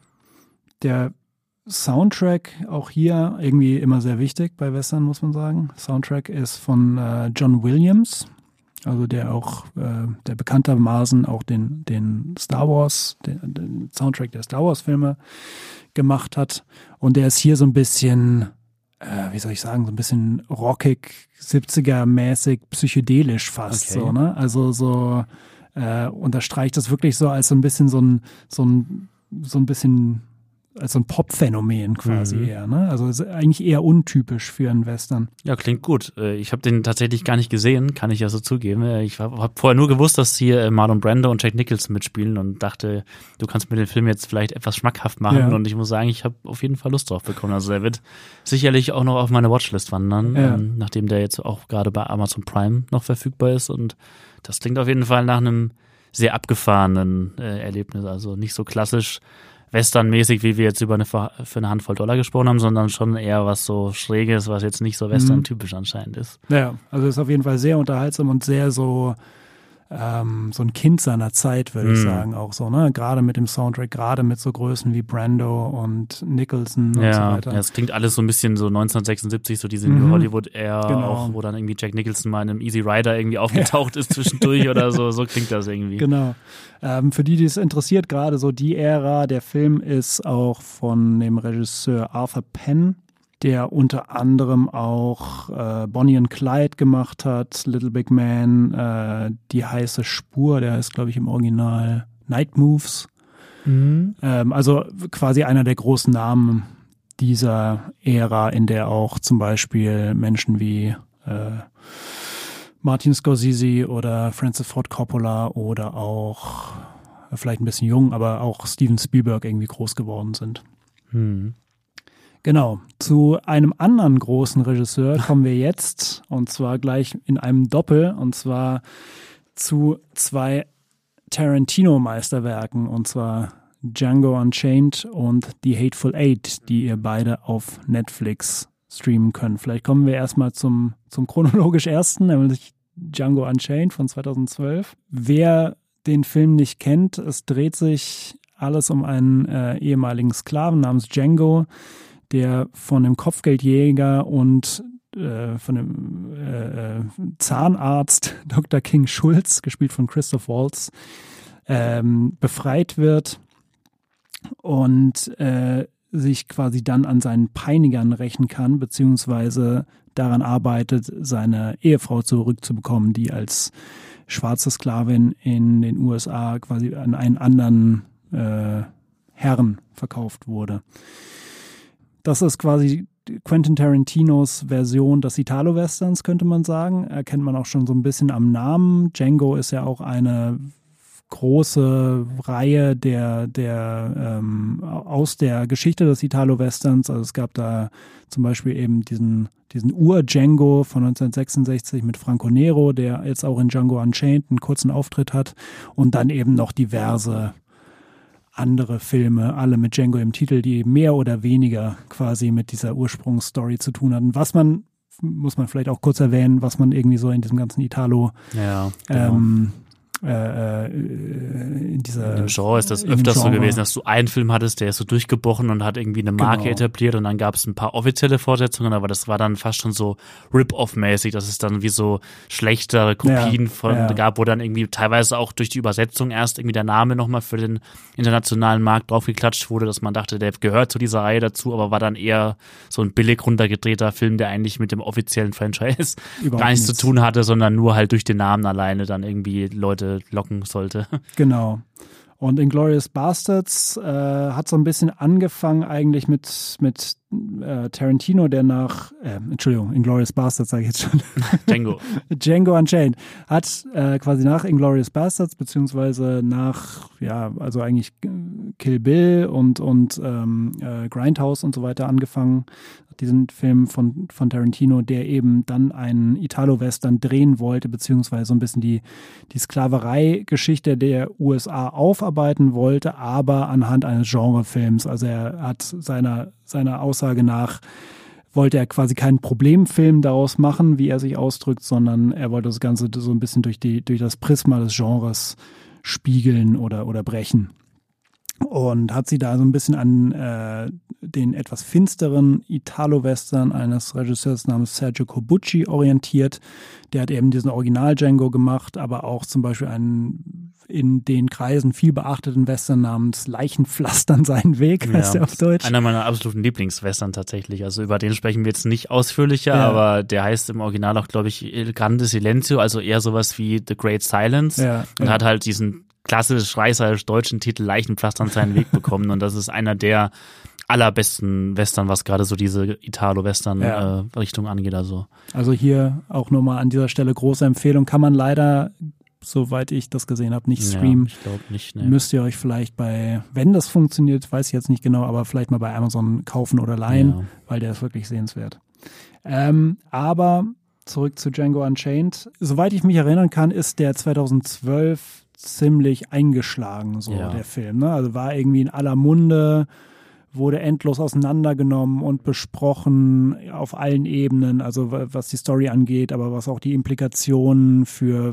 der Soundtrack auch hier irgendwie immer sehr wichtig bei Western, muss man sagen. Soundtrack ist von äh, John Williams, also der auch, äh, der bekanntermaßen auch den, den Star Wars, den, den Soundtrack der Star Wars Filme gemacht hat. Und der ist hier so ein bisschen, äh, wie soll ich sagen, so ein bisschen rockig, siebziger-mäßig, psychedelisch fast, okay. so, ne? Also so äh, unterstreicht das wirklich so als so ein bisschen so ein, so ein, so ein bisschen als so ein Pop-Phänomen quasi mhm. eher, ne? Also ist eigentlich eher untypisch für einen Western. Ja, klingt gut. Ich habe den tatsächlich gar nicht gesehen, kann ich ja so zugeben. Ich habe vorher nur gewusst, dass hier Marlon Brando und Jack Nicholson mitspielen und dachte, du kannst mir den Film jetzt vielleicht etwas schmackhaft machen. Ja. Und ich muss sagen, ich habe auf jeden Fall Lust drauf bekommen. Also der wird sicherlich auch noch auf meine Watchlist wandern, ja. ähm, nachdem der jetzt auch gerade bei Amazon Prime noch verfügbar ist. Und das klingt auf jeden Fall nach einem sehr abgefahrenen äh, Erlebnis. Also nicht so klassisch Western-mäßig, wie wir jetzt über eine für eine Handvoll Dollar gesprochen haben, sondern schon eher was so Schräges, was jetzt nicht so Western-typisch anscheinend ist. Ja, also ist auf jeden Fall sehr unterhaltsam und sehr so ähm, so ein Kind seiner Zeit, würde mm. ich sagen, auch so, ne? Gerade mit dem Soundtrack, gerade mit so Größen wie Brando und Nicholson und ja, so weiter. Ja, es klingt alles so ein bisschen so neunzehnhundertsechsundsiebzig, so diese mhm. New Hollywood-Ära genau. auch, wo dann irgendwie Jack Nicholson mal in einem Easy Rider irgendwie aufgetaucht ist zwischendurch oder so, so klingt das irgendwie. Genau. Ähm, für die, die es interessiert, gerade so die Ära, der Film ist auch von dem Regisseur Arthur Penn, der unter anderem auch äh, Bonnie and Clyde gemacht hat, Little Big Man, äh, Die heiße Spur, der ist, glaube ich, im Original Night Moves. Mhm. Ähm, also quasi einer der großen Namen dieser Ära, in der auch zum Beispiel Menschen wie äh, Martin Scorsese oder Francis Ford Coppola oder auch, äh, vielleicht ein bisschen jung, aber auch Steven Spielberg irgendwie groß geworden sind. Mhm. Genau, zu einem anderen großen Regisseur kommen wir jetzt und zwar gleich in einem Doppel und zwar zu zwei Tarantino-Meisterwerken und zwar Django Unchained und The Hateful Eight, die ihr beide auf Netflix streamen könnt. Vielleicht kommen wir erstmal zum, zum chronologisch ersten, nämlich Django Unchained von zweitausendzwölf. Wer den Film nicht kennt, es dreht sich alles um einen äh, ehemaligen Sklaven namens Django, der von dem Kopfgeldjäger und äh, von dem äh, Zahnarzt Doktor King Schulz, gespielt von Christoph Waltz, ähm, befreit wird und äh, sich quasi dann an seinen Peinigern rächen kann, beziehungsweise daran arbeitet, seine Ehefrau zurückzubekommen, die als schwarze Sklavin in den U S A quasi an einen anderen äh, Herren verkauft wurde. Das ist quasi Quentin Tarantinos Version des Italo-Westerns, könnte man sagen. Erkennt man auch schon so ein bisschen am Namen. Django ist ja auch eine große Reihe der, der ähm, aus der Geschichte des Italo-Westerns. Also es gab da zum Beispiel eben diesen, diesen Ur-Django von neunzehnhundertsechsundsechzig mit Franco Nero, der jetzt auch in Django Unchained einen kurzen Auftritt hat. Und dann eben noch diverse andere Filme, alle mit Django im Titel, die mehr oder weniger quasi mit dieser Ursprungsstory zu tun hatten. Was man, muss man vielleicht auch kurz erwähnen, was man irgendwie so in diesem ganzen Italo ja, genau. ähm, äh, in dieser in dem Genre ist das öfters so gewesen, dass du einen Film hattest, der ist so durchgebrochen und hat irgendwie eine Marke genau. etabliert und dann gab es ein paar offizielle Fortsetzungen, aber das war dann fast schon so Rip-Off-mäßig, dass es dann wie so schlechtere Kopien ja, von ja. gab, wo dann irgendwie teilweise auch durch die Übersetzung erst irgendwie der Name nochmal für den internationalen Markt draufgeklatscht wurde, dass man dachte, der gehört zu dieser Reihe dazu, aber war dann eher so ein billig runtergedrehter Film, der eigentlich mit dem offiziellen Franchise Überhaupt gar nichts, nichts zu tun hatte, sondern nur halt durch den Namen alleine dann irgendwie Leute locken sollte. Genau. Und Inglourious Basterds äh, hat so ein bisschen angefangen eigentlich mit, mit äh, Tarantino, der nach, äh, Entschuldigung, Inglourious Basterds sage ich jetzt schon. Django. Django Unchained hat äh, quasi nach Inglourious Basterds beziehungsweise nach, ja, also eigentlich Kill Bill und, und ähm, äh, Grindhouse und so weiter angefangen, diesen Film von, von Tarantino, der eben dann einen Italo-Western drehen wollte, beziehungsweise so ein bisschen die, die Sklaverei-Geschichte der U S A aufarbeiten wollte, aber anhand eines Genrefilms. Also er hat seiner, seiner Aussage nach, wollte er quasi keinen Problemfilm daraus machen, wie er sich ausdrückt, sondern er wollte das Ganze so ein bisschen durch, die, durch das Prisma des Genres spiegeln oder, oder brechen. Und hat sie da so ein bisschen an äh, den etwas finsteren Italo-Western eines Regisseurs namens Sergio Corbucci orientiert. Der hat eben diesen Original-Django gemacht, aber auch zum Beispiel einen in den Kreisen viel beachteten Western namens Leichenpflastern seinen Weg, ja, heißt der auf Deutsch. Einer meiner absoluten Lieblingswestern tatsächlich. Also über den sprechen wir jetzt nicht ausführlicher, ja. aber der heißt im Original auch, glaube ich, Il Grande Silenzio, also eher sowas wie The Great Silence. Ja, und ja. hat halt diesen klassisch reißerisch deutschen Titel Leichenpflastern seinen Weg bekommen. Und das ist einer der allerbesten Western, was gerade so diese Italo-Western-Richtung ja. äh, angeht. Also. also hier auch nochmal an dieser Stelle große Empfehlung. Kann man leider, soweit ich das gesehen habe, nicht streamen. Ja, ich glaube nicht. Nee. Müsst ihr euch vielleicht bei, wenn das funktioniert, weiß ich jetzt nicht genau, aber vielleicht mal bei Amazon kaufen oder leihen, ja. weil der ist wirklich sehenswert. Ähm, aber zurück zu Django Unchained. Soweit ich mich erinnern kann, ist der zweitausendzwölf ziemlich eingeschlagen, so ja. der Film. Ne? Also war irgendwie in aller Munde, wurde endlos auseinandergenommen und besprochen auf allen Ebenen, also was die Story angeht, aber was auch die Implikationen für,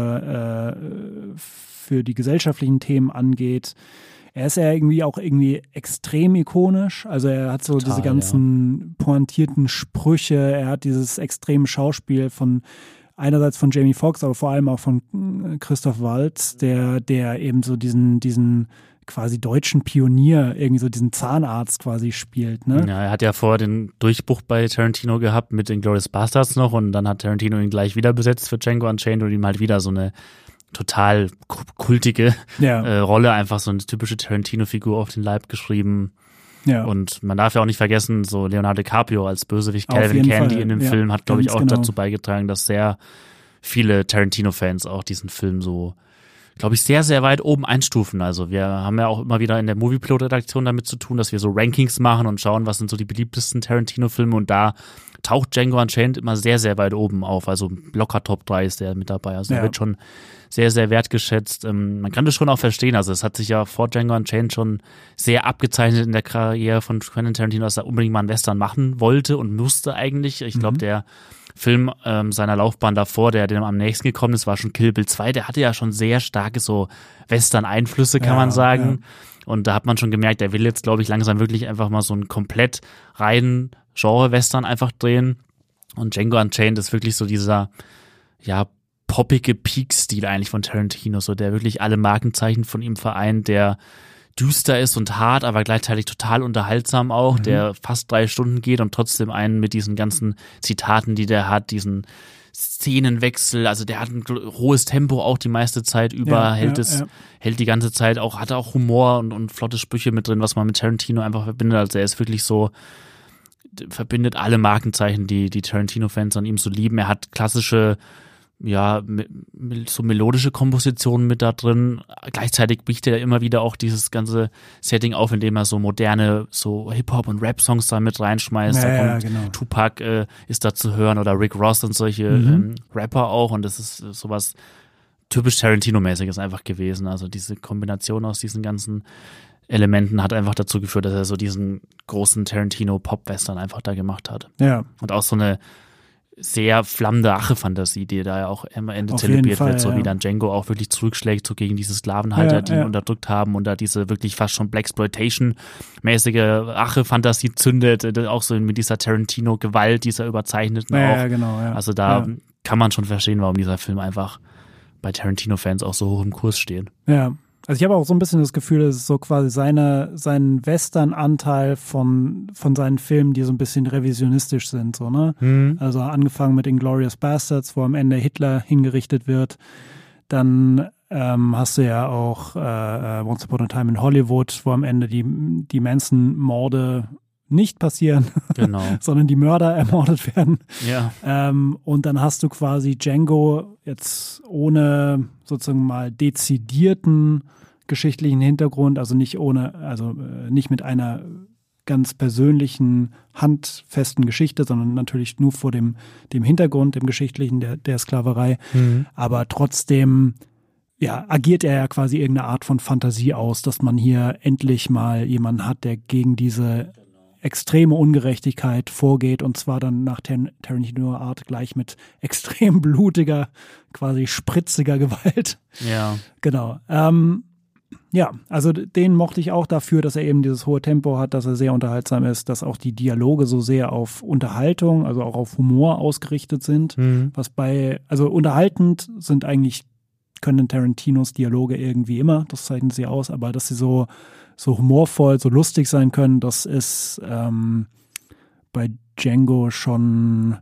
für, äh, für die gesellschaftlichen Themen angeht. Er ist ja irgendwie auch irgendwie extrem ikonisch, also er hat so Total, diese ganzen ja. pointierten Sprüche, er hat dieses extreme Schauspiel von einerseits von Jamie Foxx, aber vor allem auch von Christoph Waltz, der, der eben so diesen, diesen quasi deutschen Pionier, irgendwie so diesen Zahnarzt quasi spielt. Ne? Ja, er hat ja vorher den Durchbruch bei Tarantino gehabt mit Inglourious Basterds noch und dann hat Tarantino ihn gleich wieder besetzt für Django Unchained und ihm halt wieder so eine total kultige ja. äh, Rolle, einfach so eine typische Tarantino-Figur auf den Leib geschrieben. Ja. Und man darf ja auch nicht vergessen, so Leonardo DiCaprio als Bösewicht Calvin Candy Fall. in dem ja, Film hat, glaube ich, auch genau. dazu beigetragen, dass sehr viele Tarantino-Fans auch diesen Film so, glaube ich, sehr, sehr weit oben einstufen. Also wir haben ja auch immer wieder in der Movieplot-Redaktion damit zu tun, dass wir so Rankings machen und schauen, was sind so die beliebtesten Tarantino-Filme und da taucht Django Unchained immer sehr, sehr weit oben auf. Also locker Top drei ist der mit dabei. Also ja. er wird schon sehr, sehr wertgeschätzt. Ähm, man kann das schon auch verstehen. Also es hat sich ja vor Django Unchained schon sehr abgezeichnet in der Karriere von Quentin Tarantino, dass er unbedingt mal einen Western machen wollte und musste eigentlich. Ich glaube, mhm. der Film ähm, seiner Laufbahn davor, der dem am nächsten gekommen ist, war schon Kill Bill zwei. Der hatte ja schon sehr starke so Western-Einflüsse, kann ja, man sagen. Ja. Und da hat man schon gemerkt, er will jetzt, glaube ich, langsam wirklich einfach mal so einen komplett reinen Genre-Western einfach drehen. Und Django Unchained ist wirklich so dieser, ja, poppige Peak-Stil eigentlich von Tarantino, so der wirklich alle Markenzeichen von ihm vereint, der düster ist und hart, aber gleichzeitig total unterhaltsam auch, mhm. der fast drei Stunden geht und trotzdem einen mit diesen ganzen Zitaten, die der hat, diesen Szenenwechsel, also der hat ein hohes Tempo auch die meiste Zeit über, Ja, hält ja, es, ja. hält die ganze Zeit auch, hat auch Humor und, und flotte Sprüche mit drin, was man mit Tarantino einfach verbindet. Also er ist wirklich so, verbindet alle Markenzeichen, die die Tarantino-Fans an ihm so lieben. Er hat klassische, ja, so melodische Kompositionen mit da drin. Gleichzeitig bricht er immer wieder auch dieses ganze Setting auf, indem er so moderne, so Hip-Hop- und Rap-Songs da mit reinschmeißt. Ja, da ja, kommt genau. Tupac äh, ist da zu hören oder Rick Ross und solche Mhm. ähm, Rapper auch. Und das ist sowas typisch Tarantino-mäßiges einfach gewesen. Also diese Kombination aus diesen ganzen Elementen hat einfach dazu geführt, dass er so diesen großen Tarantino-Pop-Western einfach da gemacht hat. Ja, Und auch so eine sehr flammende Rache-Fantasie, die da ja auch am Ende Auf zelebriert jeden Fall, wird, so ja. wie dann Django auch wirklich zurückschlägt, so gegen diese Sklavenhalter, Ja, die ihn ja. unterdrückt haben und da diese wirklich fast schon Blaxploitation-mäßige Rache-Fantasie zündet, äh, auch so mit dieser Tarantino-Gewalt, dieser überzeichneten ja, auch. ja, genau. Ja. Also da ja. kann man schon verstehen, warum dieser Film einfach bei Tarantino-Fans auch so hoch im Kurs steht. Ja, also ich habe auch so ein bisschen das Gefühl, dass es so quasi seine, seinen Western-Anteil von, von seinen Filmen, die so ein bisschen revisionistisch sind, so, ne? Mhm. Also angefangen mit Inglourious Bastards, wo am Ende Hitler hingerichtet wird. Dann ähm, hast du ja auch äh, Once Upon a Time in Hollywood, wo am Ende die, die Manson-Morde nicht passieren, Genau. sondern die Mörder ermordet werden. Ja. Ähm, und dann hast du quasi Django jetzt ohne sozusagen mal dezidierten geschichtlichen Hintergrund, also nicht ohne, also äh, nicht mit einer ganz persönlichen, handfesten Geschichte, sondern natürlich nur vor dem, dem Hintergrund, dem geschichtlichen der, der Sklaverei. Mhm. Aber trotzdem, ja, agiert er ja quasi irgendeine Art von Fantasie aus, dass man hier endlich mal jemanden hat, der gegen diese extreme Ungerechtigkeit vorgeht, und zwar dann nach Tar- Tarantino-Art gleich mit extrem blutiger, quasi spritziger Gewalt. Ja. Genau. Ähm, ja, also den mochte ich auch dafür, dass er eben dieses hohe Tempo hat, dass er sehr unterhaltsam ist, dass auch die Dialoge so sehr auf Unterhaltung, also auch auf Humor ausgerichtet sind. Mhm. Was bei, also unterhaltend sind eigentlich, können Tarantinos Dialoge irgendwie immer, das zeichnen sie aus, aber dass sie so so humorvoll, so lustig sein können, das ist ähm, bei Django schon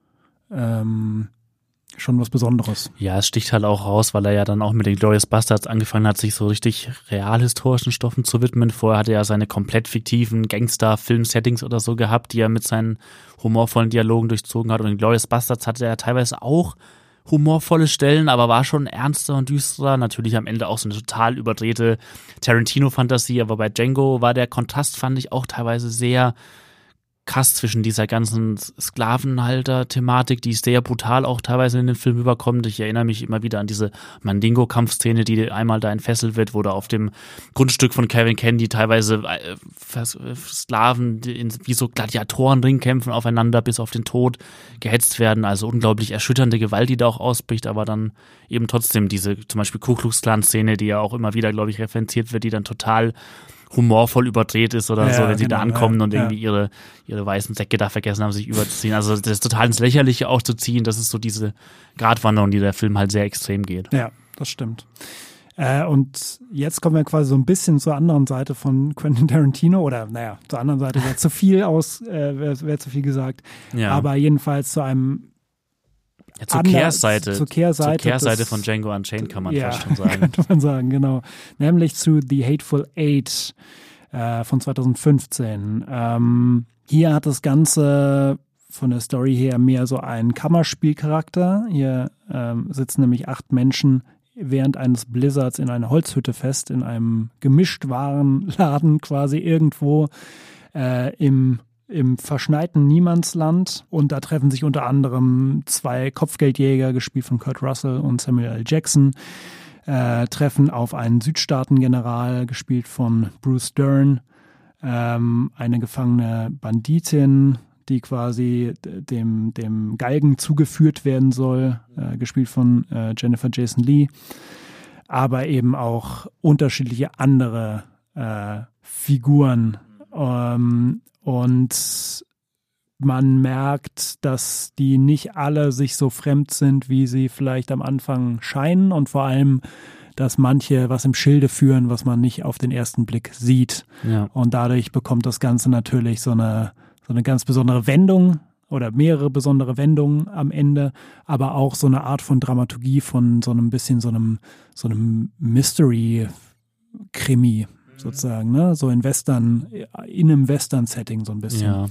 ähm, schon was Besonderes. Ja, es sticht halt auch raus, weil er ja dann auch mit den Inglourious Bastards angefangen hat, sich so richtig realhistorischen Stoffen zu widmen. Vorher hatte er seine komplett fiktiven Gangster-Film-Settings oder so gehabt, die er mit seinen humorvollen Dialogen durchzogen hat. Und in Inglourious Bastards hatte er teilweise auch humorvolle Stellen, aber war schon ernster und düsterer. Natürlich am Ende auch so eine total überdrehte Tarantino-Fantasie, aber bei Django war der Kontrast, fand ich, auch teilweise sehr krass zwischen dieser ganzen Sklavenhalter-Thematik, die sehr brutal auch teilweise in den Film überkommt. Ich erinnere mich immer wieder an diese Mandingo-Kampfszene, die einmal da entfesselt wird, wo da auf dem Grundstück von Kevin Kennedy teilweise äh, Sklaven in, wie so Gladiatorenring kämpfen aufeinander bis auf den Tod gehetzt werden. Also unglaublich erschütternde Gewalt, die da auch ausbricht, aber dann eben trotzdem diese zum Beispiel Ku Klux Klan-Szene, die ja auch immer wieder, glaube ich, referenziert wird, die dann total humorvoll überdreht ist oder Ja, so, wenn sie genau, da ankommen ja, und irgendwie ja. ihre ihre weißen Säcke da vergessen haben, sich überzuziehen. Also das ist total ins Lächerliche auch zu ziehen. Das ist so diese Gratwanderung, die der Film halt sehr extrem geht. Ja, das stimmt. Äh, und jetzt kommen wir quasi so ein bisschen zur anderen Seite von Quentin Tarantino, oder naja, zur anderen Seite wäre zu viel aus, äh, wäre wär zu viel gesagt. Ja. Aber jedenfalls zu einem Ja, zur Ander- Kehrseite. zur Kehrseite Zur Kehrseite des- von Django Unchained kann man ja, fast schon sagen. könnte man sagen, genau. Nämlich zu The Hateful Eight äh, von zweitausendfünfzehn. Ähm, hier hat das Ganze von der Story her mehr so einen Kammerspielcharakter. Hier ähm, sitzen nämlich acht Menschen während eines Blizzards in einer Holzhütte fest, in einem Gemischtwarenladen quasi irgendwo äh, im im verschneiten Niemandsland, und da treffen sich unter anderem zwei Kopfgeldjäger, gespielt von Kurt Russell und Samuel L. Jackson, äh, treffen auf einen Südstaatengeneral, gespielt von Bruce Dern, ähm, eine gefangene Banditin, die quasi dem, dem Galgen zugeführt werden soll, äh, gespielt von äh, Jennifer Jason Leigh, aber eben auch unterschiedliche andere äh, Figuren. Ähm, Und man merkt, dass die nicht alle sich so fremd sind, wie sie vielleicht am Anfang scheinen, und vor allem, dass manche was im Schilde führen, was man nicht auf den ersten Blick sieht. Ja. Und dadurch bekommt das Ganze natürlich so eine, so eine ganz besondere Wendung. oder mehrere besondere Wendungen am Ende, aber auch so eine Art von Dramaturgie von so einem bisschen so einem, so einem Mystery-Krimi sozusagen, ne? So in Western, in einem Western-Setting so ein bisschen. Ja.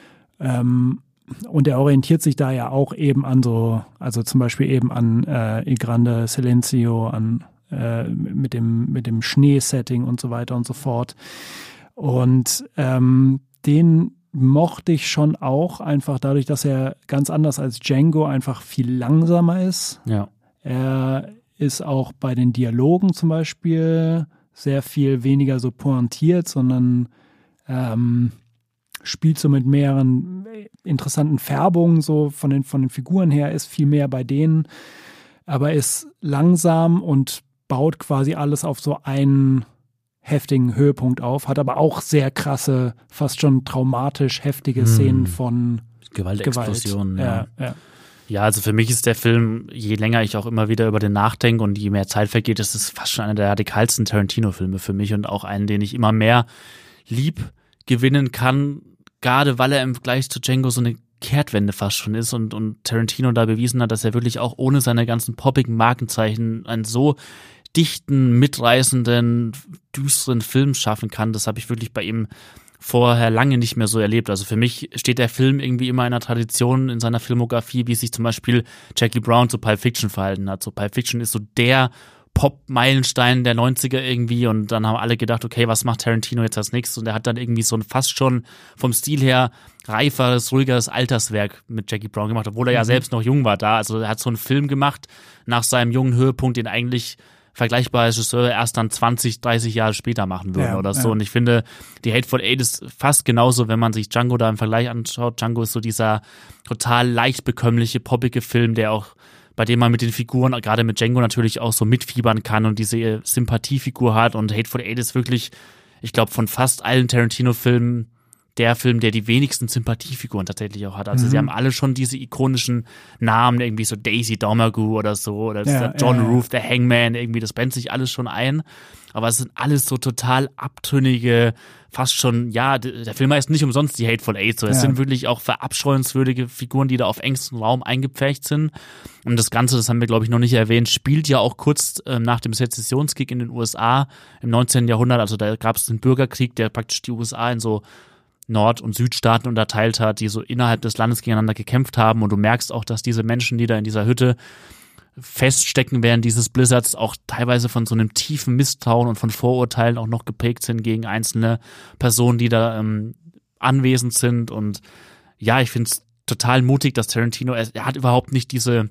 Ähm, und er orientiert sich da ja auch eben an so, also zum Beispiel eben an äh, Il Grande Silenzio, an äh, mit dem, mit dem Schneesetting und so weiter und so fort. Und ähm, den mochte ich schon auch, einfach dadurch, dass er ganz anders als Django einfach viel langsamer ist. Ja. Er ist auch bei den Dialogen zum Beispiel sehr viel weniger so pointiert, sondern ähm, spielt so mit mehreren interessanten Färbungen so von den, von den Figuren her, ist viel mehr bei denen, aber ist langsam und baut quasi alles auf so einen heftigen Höhepunkt auf, hat aber auch sehr krasse, fast schon traumatisch heftige hm. Szenen von Gewaltexplosionen. Gewalt. Ja. Ja, ja. Ja, also für mich ist der Film, je länger ich auch immer wieder über den nachdenke und je mehr Zeit vergeht, ist es fast schon einer der radikalsten Tarantino-Filme für mich und auch einen, den ich immer mehr lieb gewinnen kann, gerade weil er im Vergleich zu Django so eine Kehrtwende fast schon ist und, und Tarantino da bewiesen hat, dass er wirklich auch ohne seine ganzen poppigen Markenzeichen einen so dichten, mitreißenden, düsteren Film schaffen kann. Das habe ich wirklich bei ihm vorher lange nicht mehr so erlebt. Also für mich steht der Film irgendwie immer in einer Tradition in seiner Filmografie, wie sich zum Beispiel Jackie Brown zu Pulp Fiction verhalten hat. So Pulp Fiction ist so der Pop-Meilenstein der neunziger irgendwie und dann haben alle gedacht, okay, was macht Tarantino jetzt als nächstes? Und er hat dann irgendwie so ein fast schon vom Stil her reiferes, ruhigeres Alterswerk mit Jackie Brown gemacht, obwohl er ja selbst noch jung war da. Also er hat so einen Film gemacht nach seinem jungen Höhepunkt, den eigentlich vergleichbare Regisseure erst dann zwanzig, dreißig Jahre später machen würden ja, oder so. Ja. Und ich finde, die Hateful Eight ist fast genauso, wenn man sich Django da im Vergleich anschaut. Django ist so dieser total leicht bekömmliche, poppige Film, der auch, bei dem man mit den Figuren, gerade mit Django natürlich auch so mitfiebern kann und diese Sympathiefigur hat. Und Hateful Eight ist wirklich, ich glaube, von fast allen Tarantino-Filmen der Film, der die wenigsten Sympathiefiguren tatsächlich auch hat. Also mhm. sie haben alle schon diese ikonischen Namen, irgendwie so Daisy Domergue oder so, oder ja, John ja, Ruth, ja. der Hangman, irgendwie, das brennt sich alles schon ein. Aber es sind alles so total abtrünnige, fast schon, ja, der Film heißt nicht umsonst die Hateful Eight. So. Es ja. sind wirklich auch verabscheuenswürdige Figuren, die da auf engstem Raum eingepfercht sind. Und das Ganze, das haben wir, glaube ich, noch nicht erwähnt, spielt ja auch kurz ähm, nach dem Sezessionskrieg in den U S A im neunzehnten Jahrhundert. Also da gab es den Bürgerkrieg, der praktisch die U S A in so Nord- und Südstaaten unterteilt hat, die so innerhalb des Landes gegeneinander gekämpft haben. Und du merkst auch, dass diese Menschen, die da in dieser Hütte feststecken während dieses Blizzards, auch teilweise von so einem tiefen Misstrauen und von Vorurteilen auch noch geprägt sind gegen einzelne Personen, die da ähm, anwesend sind. Und ja, ich finde es total mutig, dass Tarantino, er, er hat überhaupt nicht diese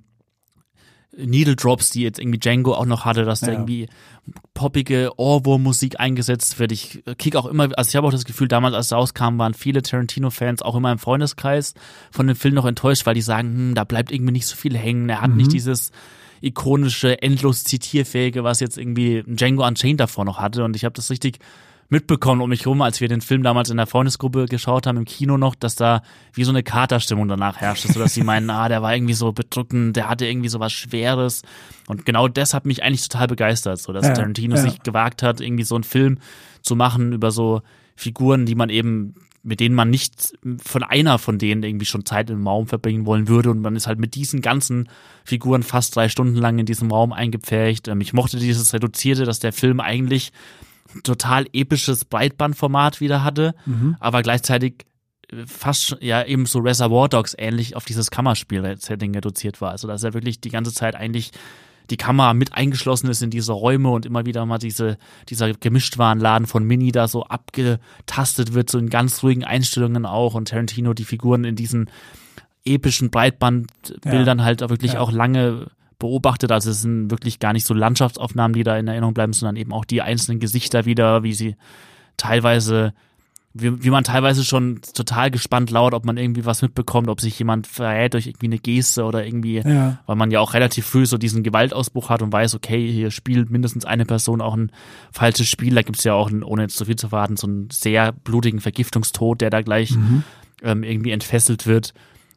Needle Drops, die jetzt irgendwie Django auch noch hatte, dass ja. da irgendwie poppige Ohrwurm-Musik eingesetzt wird. Ich kick auch immer, also ich habe auch das Gefühl, damals, als es rauskam, waren viele Tarantino-Fans auch immer im Freundeskreis von dem Film noch enttäuscht, weil die sagen, hm, da bleibt irgendwie nicht so viel hängen. Er hat mhm. nicht dieses ikonische, endlos zitierfähige, was jetzt irgendwie Django Unchained davor noch hatte. Und ich habe das richtig mitbekommen um mich rum, als wir den Film damals in der Freundesgruppe geschaut haben, im Kino noch, dass da wie so eine Katerstimmung danach herrschte, so dass sie meinen, ah, der war irgendwie so bedrückend, der hatte irgendwie so was Schweres. Und genau das hat mich eigentlich total begeistert, so dass ja, Tarantino ja. sich gewagt hat, irgendwie so einen Film zu machen über so Figuren, die man eben, mit denen man nicht von einer von denen irgendwie schon Zeit im Raum verbringen wollen würde. Und man ist halt mit diesen ganzen Figuren fast drei Stunden lang in diesem Raum eingepfercht. Ich mochte dieses Reduzierte, dass der Film eigentlich total episches Breitbandformat wieder hatte, mhm. aber gleichzeitig fast ja eben so Reservoir Dogs ähnlich auf dieses Kammerspiel-Setting reduziert war. Also dass er wirklich die ganze Zeit eigentlich die Kamera mit eingeschlossen ist in diese Räume und immer wieder mal diese dieser Gemischtwarenladen von Mini da so abgetastet wird, so in ganz ruhigen Einstellungen auch und Tarantino die Figuren in diesen epischen Breitbandbildern ja. halt wirklich ja. auch lange beobachtet, also es sind wirklich gar nicht so Landschaftsaufnahmen, die da in Erinnerung bleiben, sondern eben auch die einzelnen Gesichter wieder, wie sie teilweise, wie, wie man teilweise schon total gespannt lauert, ob man irgendwie was mitbekommt, ob sich jemand verrät durch irgendwie eine Geste oder irgendwie, ja. weil man ja auch relativ früh so diesen Gewaltausbruch hat und weiß, okay, hier spielt mindestens eine Person auch ein falsches Spiel, da gibt es ja auch, einen, ohne jetzt zu viel zu verraten, so einen sehr blutigen Vergiftungstod, der da gleich mhm. ähm, irgendwie entfesselt wird.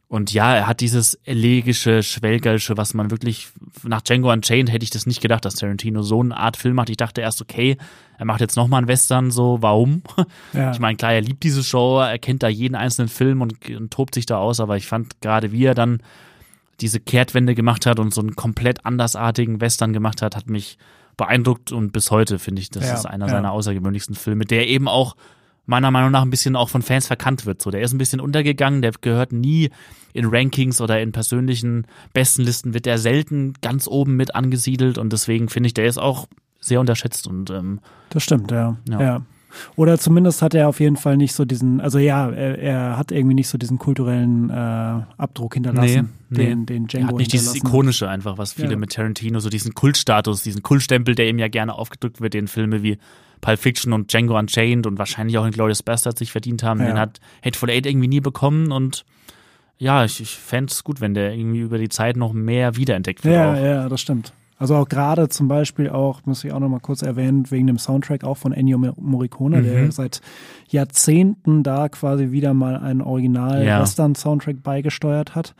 Und ja, er hat dieses elegische, schwelgerische, was man wirklich, nach Django Unchained hätte ich das nicht gedacht, dass Tarantino so eine Art Film macht. Ich dachte erst, okay, er macht jetzt nochmal einen Western, so, warum? Ja. Ich meine, klar, er liebt diese Show, er kennt da jeden einzelnen Film und, und tobt sich da aus, aber ich fand gerade, wie er dann diese Kehrtwende gemacht hat und so einen komplett andersartigen Western gemacht hat, hat mich beeindruckt und bis heute finde ich, das ja, ist einer ja. seiner außergewöhnlichsten Filme, der eben auch meiner Meinung nach ein bisschen auch von Fans verkannt wird. So, der ist ein bisschen untergegangen, der gehört nie in Rankings oder in persönlichen Bestenlisten, wird der selten ganz oben mit angesiedelt und deswegen finde ich, der ist auch sehr unterschätzt. Und ähm, das stimmt, ja. ja. ja. Oder zumindest hat er auf jeden Fall nicht so diesen, also ja, er, er hat irgendwie nicht so diesen kulturellen äh, Abdruck hinterlassen, nee, den, nee. den Django er hat nicht dieses Ikonische einfach, was viele ja. mit Tarantino, so diesen Kultstatus, diesen Kultstempel, der ihm ja gerne aufgedrückt wird, den Filme wie Pulp Fiction und Django Unchained und wahrscheinlich auch in Inglourious Basterds sich verdient haben, ja. den hat Hateful Eight irgendwie nie bekommen und ja, ich, ich fände es gut, wenn der irgendwie über die Zeit noch mehr wiederentdeckt wird. Ja, auch. ja, das stimmt. Also auch gerade zum Beispiel auch, muss ich auch noch mal kurz erwähnen, wegen dem Soundtrack auch von Ennio Morricone, mhm. der seit Jahrzehnten da quasi wieder mal einen Original-Western-Soundtrack ja. beigesteuert hat,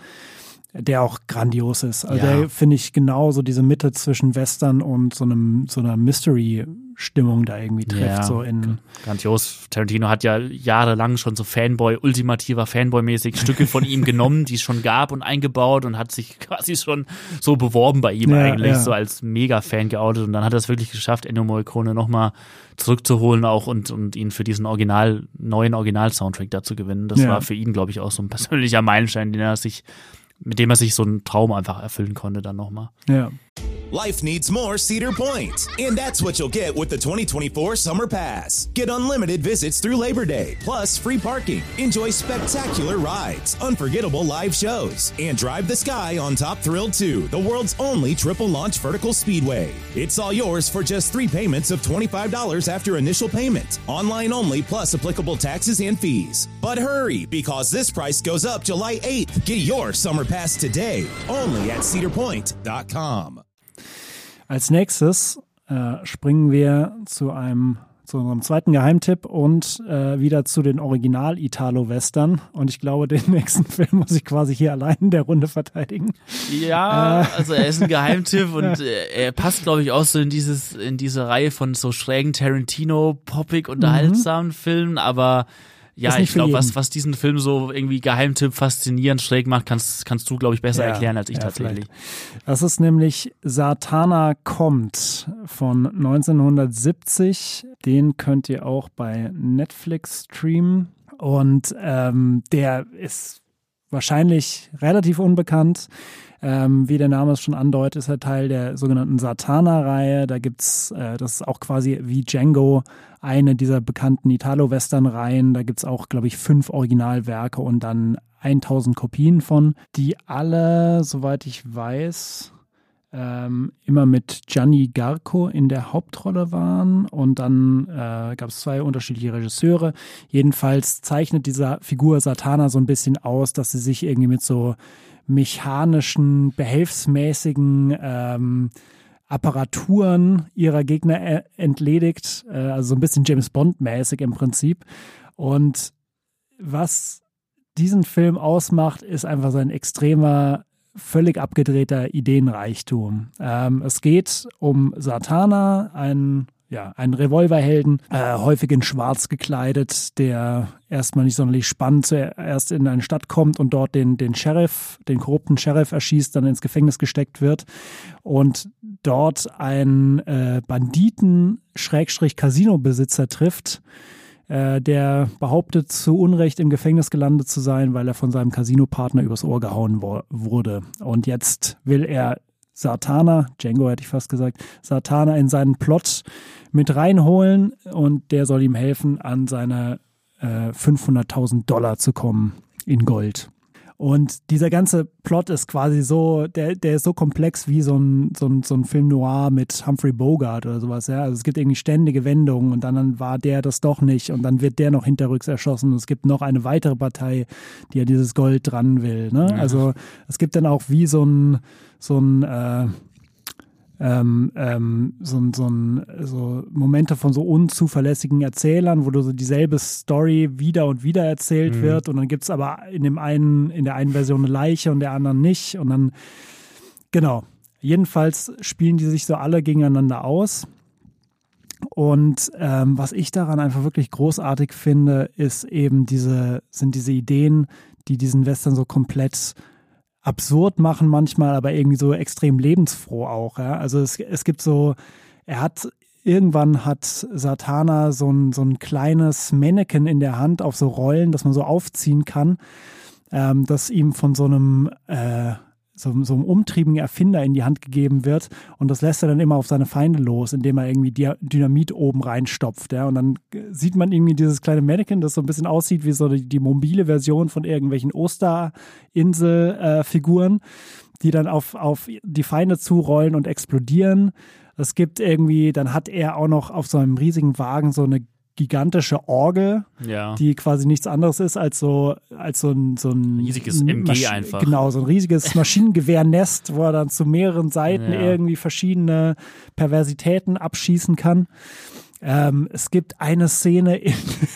der auch grandios ist. Also ja. der finde ich genauso diese Mitte zwischen Western und so einem so einer Mystery-Stimmung da irgendwie trifft. Ja, so in grandios. Tarantino hat ja jahrelang schon so Fanboy, ultimativer Fanboy-mäßig Stücke von ihm genommen, die es schon gab und eingebaut und hat sich quasi schon so beworben bei ihm ja, eigentlich, ja. so als Mega-Fan geoutet und dann hat er es wirklich geschafft, Ennio Morricone nochmal zurückzuholen auch und, und ihn für diesen Original, neuen Original-Soundtrack da zu gewinnen. Das ja. war für ihn, glaube ich, auch so ein persönlicher Meilenstein, den er sich mit dem er sich so einen Traum einfach erfüllen konnte dann nochmal. Ja. Life needs more Cedar Point, and that's what you'll get with the twenty twenty-four Summer Pass. Get unlimited visits through Labor Day, plus free parking. Enjoy spectacular rides, unforgettable live shows, and drive the sky on Top Thrill two, the world's only triple-launch vertical speedway. It's all yours for just three payments of twenty-five dollars after initial payment. Online only, plus applicable taxes and fees. But hurry, because this price goes up July eighth. Get your Summer Pass today, only at cedar point dot com. Als nächstes äh, springen wir zu einem zu unserem zweiten Geheimtipp und äh, wieder zu den Original-Italo-Western. Und ich glaube, den nächsten Film muss ich quasi hier allein in der Runde verteidigen. Ja, äh, also er ist ein Geheimtipp und äh, er passt, glaube ich, auch so in dieses in diese Reihe von so schrägen Tarantino-poppig unterhaltsamen mhm. Filmen, aber ja, ich glaube, was, was diesen Film so irgendwie Geheimtipp faszinierend schräg macht, kannst, kannst du, glaube ich, besser ja, erklären als ich ja, tatsächlich. Vielleicht. Das ist nämlich Satana kommt von neunzehnhundertsiebzig. Den könnt ihr auch bei Netflix streamen. Und ähm, der ist wahrscheinlich relativ unbekannt. Ähm, wie der Name es schon andeutet, ist er Teil der sogenannten Satana-Reihe. Da gibt's, äh, das ist auch quasi wie Django eine dieser bekannten Italo-Western-Reihen. Da gibt's auch, glaube ich, fünf Originalwerke und dann tausend Kopien von, die alle, soweit ich weiß, ähm, immer mit Gianni Garco in der Hauptrolle waren. Und dann äh, gab es zwei unterschiedliche Regisseure. Jedenfalls zeichnet diese Figur Satana so ein bisschen aus, dass sie sich irgendwie mit so mechanischen, behelfsmäßigen ähm, Apparaturen ihrer Gegner äh, entledigt, äh, also so ein bisschen James Bond-mäßig im Prinzip. Und was diesen Film ausmacht, ist einfach sein extremer, völlig abgedrehter Ideenreichtum. Ähm, es geht um Satana, einen Ja, ein Revolverhelden, äh, häufig in schwarz gekleidet, der erstmal nicht sonderlich spannend zuerst in eine Stadt kommt und dort den, den Sheriff, den korrupten Sheriff erschießt, dann ins Gefängnis gesteckt wird und dort einen äh, Banditen-Casino-Besitzer trifft, äh, der behauptet, zu Unrecht im Gefängnis gelandet zu sein, weil er von seinem Casino-Partner übers Ohr gehauen wo- wurde. Und jetzt will er Satana, Django hätte ich fast gesagt, Satana in seinen Plot mit reinholen und der soll ihm helfen, an seine äh, fünfhunderttausend Dollar zu kommen in Gold. Und dieser ganze Plot ist quasi so, der, der ist so komplex wie so ein, so ein, so ein Film Noir mit Humphrey Bogart oder sowas. Ja? Also es gibt irgendwie ständige Wendungen und dann, dann war der das doch nicht und dann wird der noch hinterrücks erschossen und es gibt noch eine weitere Partei, die ja dieses Gold dran will. Ne? Ja. Also es gibt dann auch wie so ein, so ein äh, ähm, ähm, so, so, so Momente von so unzuverlässigen Erzählern, wo du so dieselbe Story wieder und wieder erzählt mhm. wird und dann gibt's aber in dem einen, in der einen Version eine Leiche und der anderen nicht und dann, genau. Jedenfalls spielen die sich so alle gegeneinander aus. Und ähm, was ich daran einfach wirklich großartig finde, ist eben diese, sind diese Ideen, die diesen Western so komplett absurd machen manchmal, aber irgendwie so extrem lebensfroh auch. Ja? Also es, es gibt so, er hat, irgendwann hat Zatanna so ein, so ein kleines Mannequin in der Hand auf so Rollen, das man so aufziehen kann, ähm, das ihm von so einem äh, So, so einem umtriebigen Erfinder in die Hand gegeben wird und das lässt er dann immer auf seine Feinde los, indem er irgendwie Dynamit oben reinstopft. Ja? Und dann sieht man irgendwie dieses kleine Mannequin, das so ein bisschen aussieht wie so die, die mobile Version von irgendwelchen Osterinsel-Figuren, die dann auf, auf die Feinde zurollen und explodieren. Es gibt irgendwie, dann hat er auch noch auf so einem riesigen Wagen so eine gigantische Orgel, ja. die quasi nichts anderes ist als so, als so ein, so ein riesiges M G Masch- einfach. Genau, so ein riesiges Maschinengewehrnest, wo er dann zu mehreren Seiten ja. irgendwie verschiedene Perversitäten abschießen kann. Ähm, es gibt eine Szene in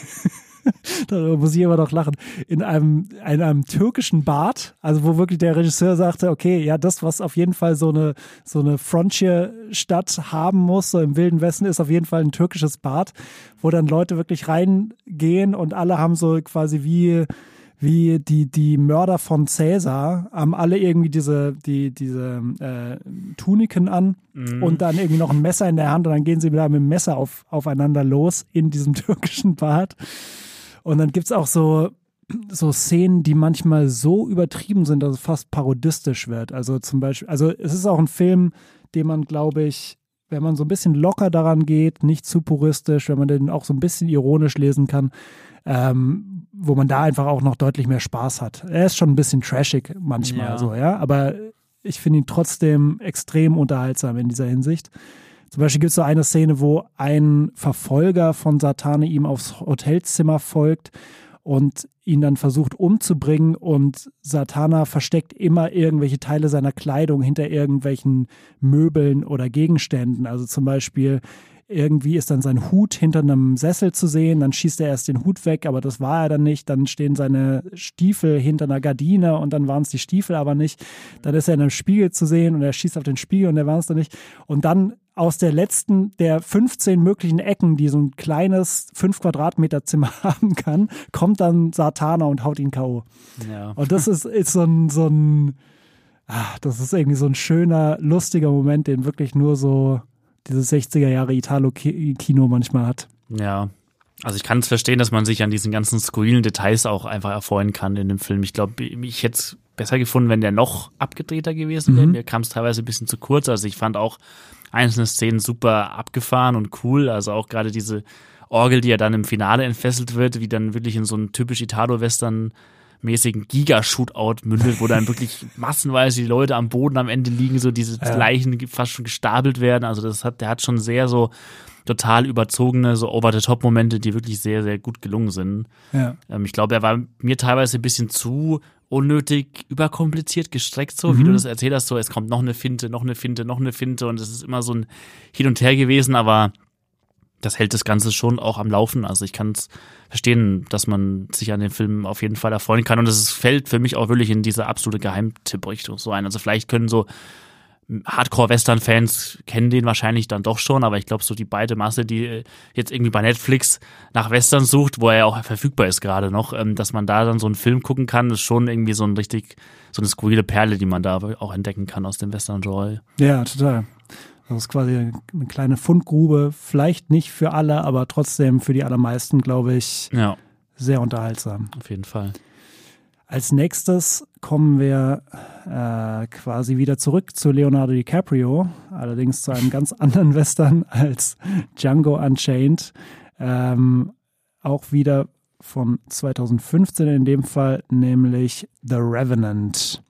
darüber muss ich immer noch lachen, in einem, in einem türkischen Bad, also wo wirklich der Regisseur sagte, okay, ja, das, was auf jeden Fall so eine, so eine Frontier-Stadt haben muss, so im Wilden Westen, ist auf jeden Fall ein türkisches Bad, wo dann Leute wirklich reingehen und alle haben so quasi wie, wie die, die Mörder von Cäsar, haben alle irgendwie diese, die, diese äh, Tuniken an mhm. und dann irgendwie noch ein Messer in der Hand und dann gehen sie wieder mit dem Messer auf, aufeinander los in diesem türkischen Bad. Und dann gibt's auch so, so Szenen, die manchmal so übertrieben sind, dass es fast parodistisch wird. Also zum Beispiel, also es ist auch ein Film, den man, glaube ich, wenn man so ein bisschen locker daran geht, nicht zu puristisch, wenn man den auch so ein bisschen ironisch lesen kann, ähm, wo man da einfach auch noch deutlich mehr Spaß hat. Er ist schon ein bisschen trashig manchmal ja. so, ja, aber ich finde ihn trotzdem extrem unterhaltsam in dieser Hinsicht. Zum Beispiel gibt es so eine Szene, wo ein Verfolger von Zatanna ihm aufs Hotelzimmer folgt und ihn dann versucht umzubringen und Zatanna versteckt immer irgendwelche Teile seiner Kleidung hinter irgendwelchen Möbeln oder Gegenständen. Also zum Beispiel irgendwie ist dann sein Hut hinter einem Sessel zu sehen, dann schießt er erst den Hut weg, aber das war er dann nicht. Dann stehen seine Stiefel hinter einer Gardine und dann waren es die Stiefel aber nicht. Dann ist er in einem Spiegel zu sehen und er schießt auf den Spiegel und der war es dann nicht. Und dann aus der letzten der fünfzehn möglichen Ecken, die so ein kleines fünf Quadratmeter Zimmer haben kann, kommt dann Zatanna und haut ihn K O. Ja. Und das ist, ist so ein, so ein, ach, das ist irgendwie so ein schöner, lustiger Moment, den wirklich nur so dieses sechziger Jahre Italo-Kino manchmal hat. Ja, also ich kann es verstehen, dass man sich an diesen ganzen skurrilen Details auch einfach erfreuen kann in dem Film. Ich glaube, ich hätte es besser gefunden, wenn der noch abgedrehter gewesen wäre. Mhm. Mir kam es teilweise ein bisschen zu kurz. Also ich fand auch einzelne Szenen super abgefahren und cool. Also auch gerade diese Orgel, die ja dann im Finale entfesselt wird, wie dann wirklich in so einen typisch Italo-Western mäßigen Giga-Shootout mündet, wo dann wirklich massenweise die Leute am Boden am Ende liegen, so diese ja. Leichen fast schon gestapelt werden. Also das hat, der hat schon sehr so total überzogene, so over-the-top-Momente, die wirklich sehr, sehr gut gelungen sind. Ja. Ähm, ich glaube, er war mir teilweise ein bisschen zu unnötig überkompliziert gestreckt, so mhm. wie du das erzählt hast, so es kommt noch eine Finte, noch eine Finte, noch eine Finte und es ist immer so ein Hin und Her gewesen, aber das hält das Ganze schon auch am Laufen. Also ich kann es verstehen, dass man sich an den Film auf jeden Fall erfreuen kann und es fällt für mich auch wirklich in diese absolute Geheimtipp-Richtung so ein. Also vielleicht können so Hardcore-Western-Fans kennen den wahrscheinlich dann doch schon, aber ich glaube so die breite Masse, die jetzt irgendwie bei Netflix nach Western sucht, wo er ja auch verfügbar ist gerade noch, dass man da dann so einen Film gucken kann, ist schon irgendwie so ein richtig, so eine skurrile Perle, die man da auch entdecken kann aus dem Western-Genre. Ja, total. Das ist quasi eine kleine Fundgrube, vielleicht nicht für alle, aber trotzdem für die allermeisten, glaube ich, ja. sehr unterhaltsam. Auf jeden Fall. Als nächstes kommen wir äh, quasi wieder zurück zu Leonardo DiCaprio, allerdings zu einem ganz anderen Western als Django Unchained. Ähm, auch wieder von zweitausendfünfzehn in dem Fall, nämlich The Revenant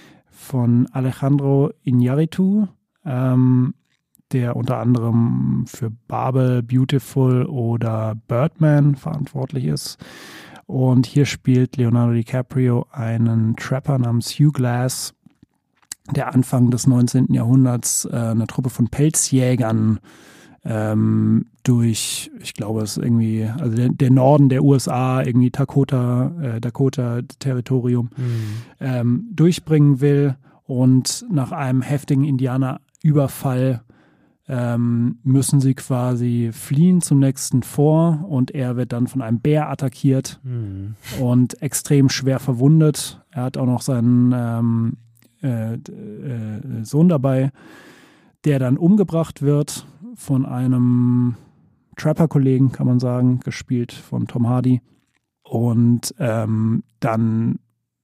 von Alejandro Iñárritu, ähm, der unter anderem für Babel, Beautiful oder Birdman verantwortlich ist. Und hier spielt Leonardo DiCaprio einen Trapper namens Hugh Glass, der Anfang des neunzehnten Jahrhunderts äh, eine Truppe von Pelzjägern ähm, durch, ich glaube, es ist irgendwie, also der, der Norden der U S A, irgendwie Dakota, äh, Dakota-Territorium, mhm. ähm, durchbringen will und nach einem heftigen Indianerüberfall ähm, müssen sie quasi fliehen zum nächsten Fort und er wird dann von einem Bär attackiert mhm. und extrem schwer verwundet. Er hat auch noch seinen ähm, äh, äh, Sohn dabei, der dann umgebracht wird von einem Trapper-Kollegen, kann man sagen, gespielt von Tom Hardy. Und ähm, dann,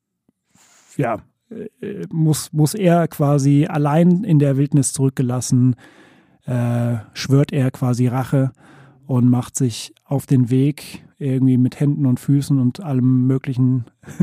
ja, äh, muss, muss er quasi allein in der Wildnis zurückgelassen, äh, schwört er quasi Rache und macht sich auf den Weg, irgendwie mit Händen und Füßen und allem Möglichen,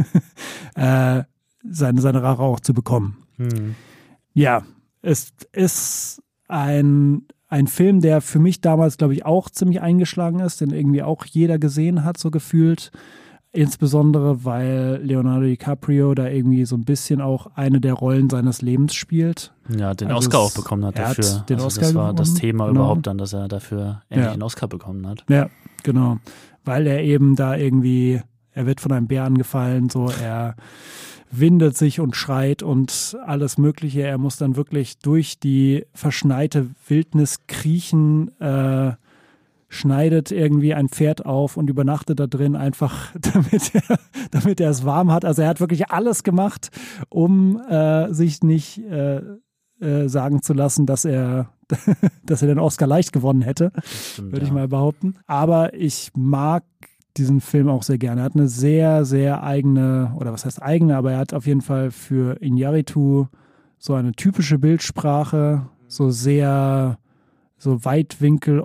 äh, seine, seine Rache auch zu bekommen. Hm. Ja, es ist ein Ein Film, der für mich damals, glaube ich, auch ziemlich eingeschlagen ist, den irgendwie auch jeder gesehen hat, so gefühlt. Insbesondere, weil Leonardo DiCaprio da irgendwie so ein bisschen auch eine der Rollen seines Lebens spielt. Ja, den also Oscar es, auch bekommen hat er dafür. Hat den also Oscar das war gewonnen, das Thema genau. überhaupt dann, dass er dafür endlich ja. einen Oscar bekommen hat. Ja, genau. Weil er eben da irgendwie, er wird von einem Bär angefallen, so er windet sich und schreit und alles Mögliche. Er muss dann wirklich durch die verschneite Wildnis kriechen, äh, schneidet irgendwie ein Pferd auf und übernachtet da drin, einfach damit er, damit er es warm hat. Also er hat wirklich alles gemacht, um äh, sich nicht äh, äh, sagen zu lassen, dass er, dass er den Oscar leicht gewonnen hätte, stimmt, würde ich ja. mal behaupten. Aber ich mag diesen Film auch sehr gerne. Er hat eine sehr, sehr eigene, oder was heißt eigene, aber er hat auf jeden Fall für Iñárritu so eine typische Bildsprache, so sehr, so Weitwinkel,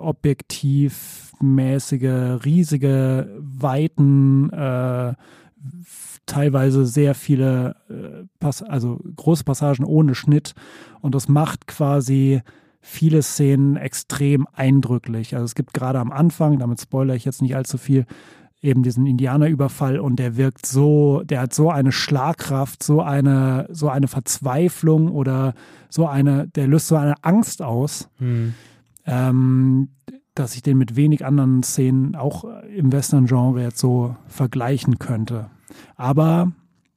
objektivmäßige, riesige Weiten, äh, teilweise sehr viele, äh, Pass- also große Passagen ohne Schnitt und das macht quasi viele Szenen extrem eindrücklich. Also es gibt gerade am Anfang, damit spoilere ich jetzt nicht allzu viel, eben diesen Indianerüberfall und der wirkt so, der hat so eine Schlagkraft, so eine, so eine Verzweiflung oder so eine, der löst so eine Angst aus, hm. ähm, dass ich den mit wenig anderen Szenen auch im Western-Genre jetzt so vergleichen könnte. Aber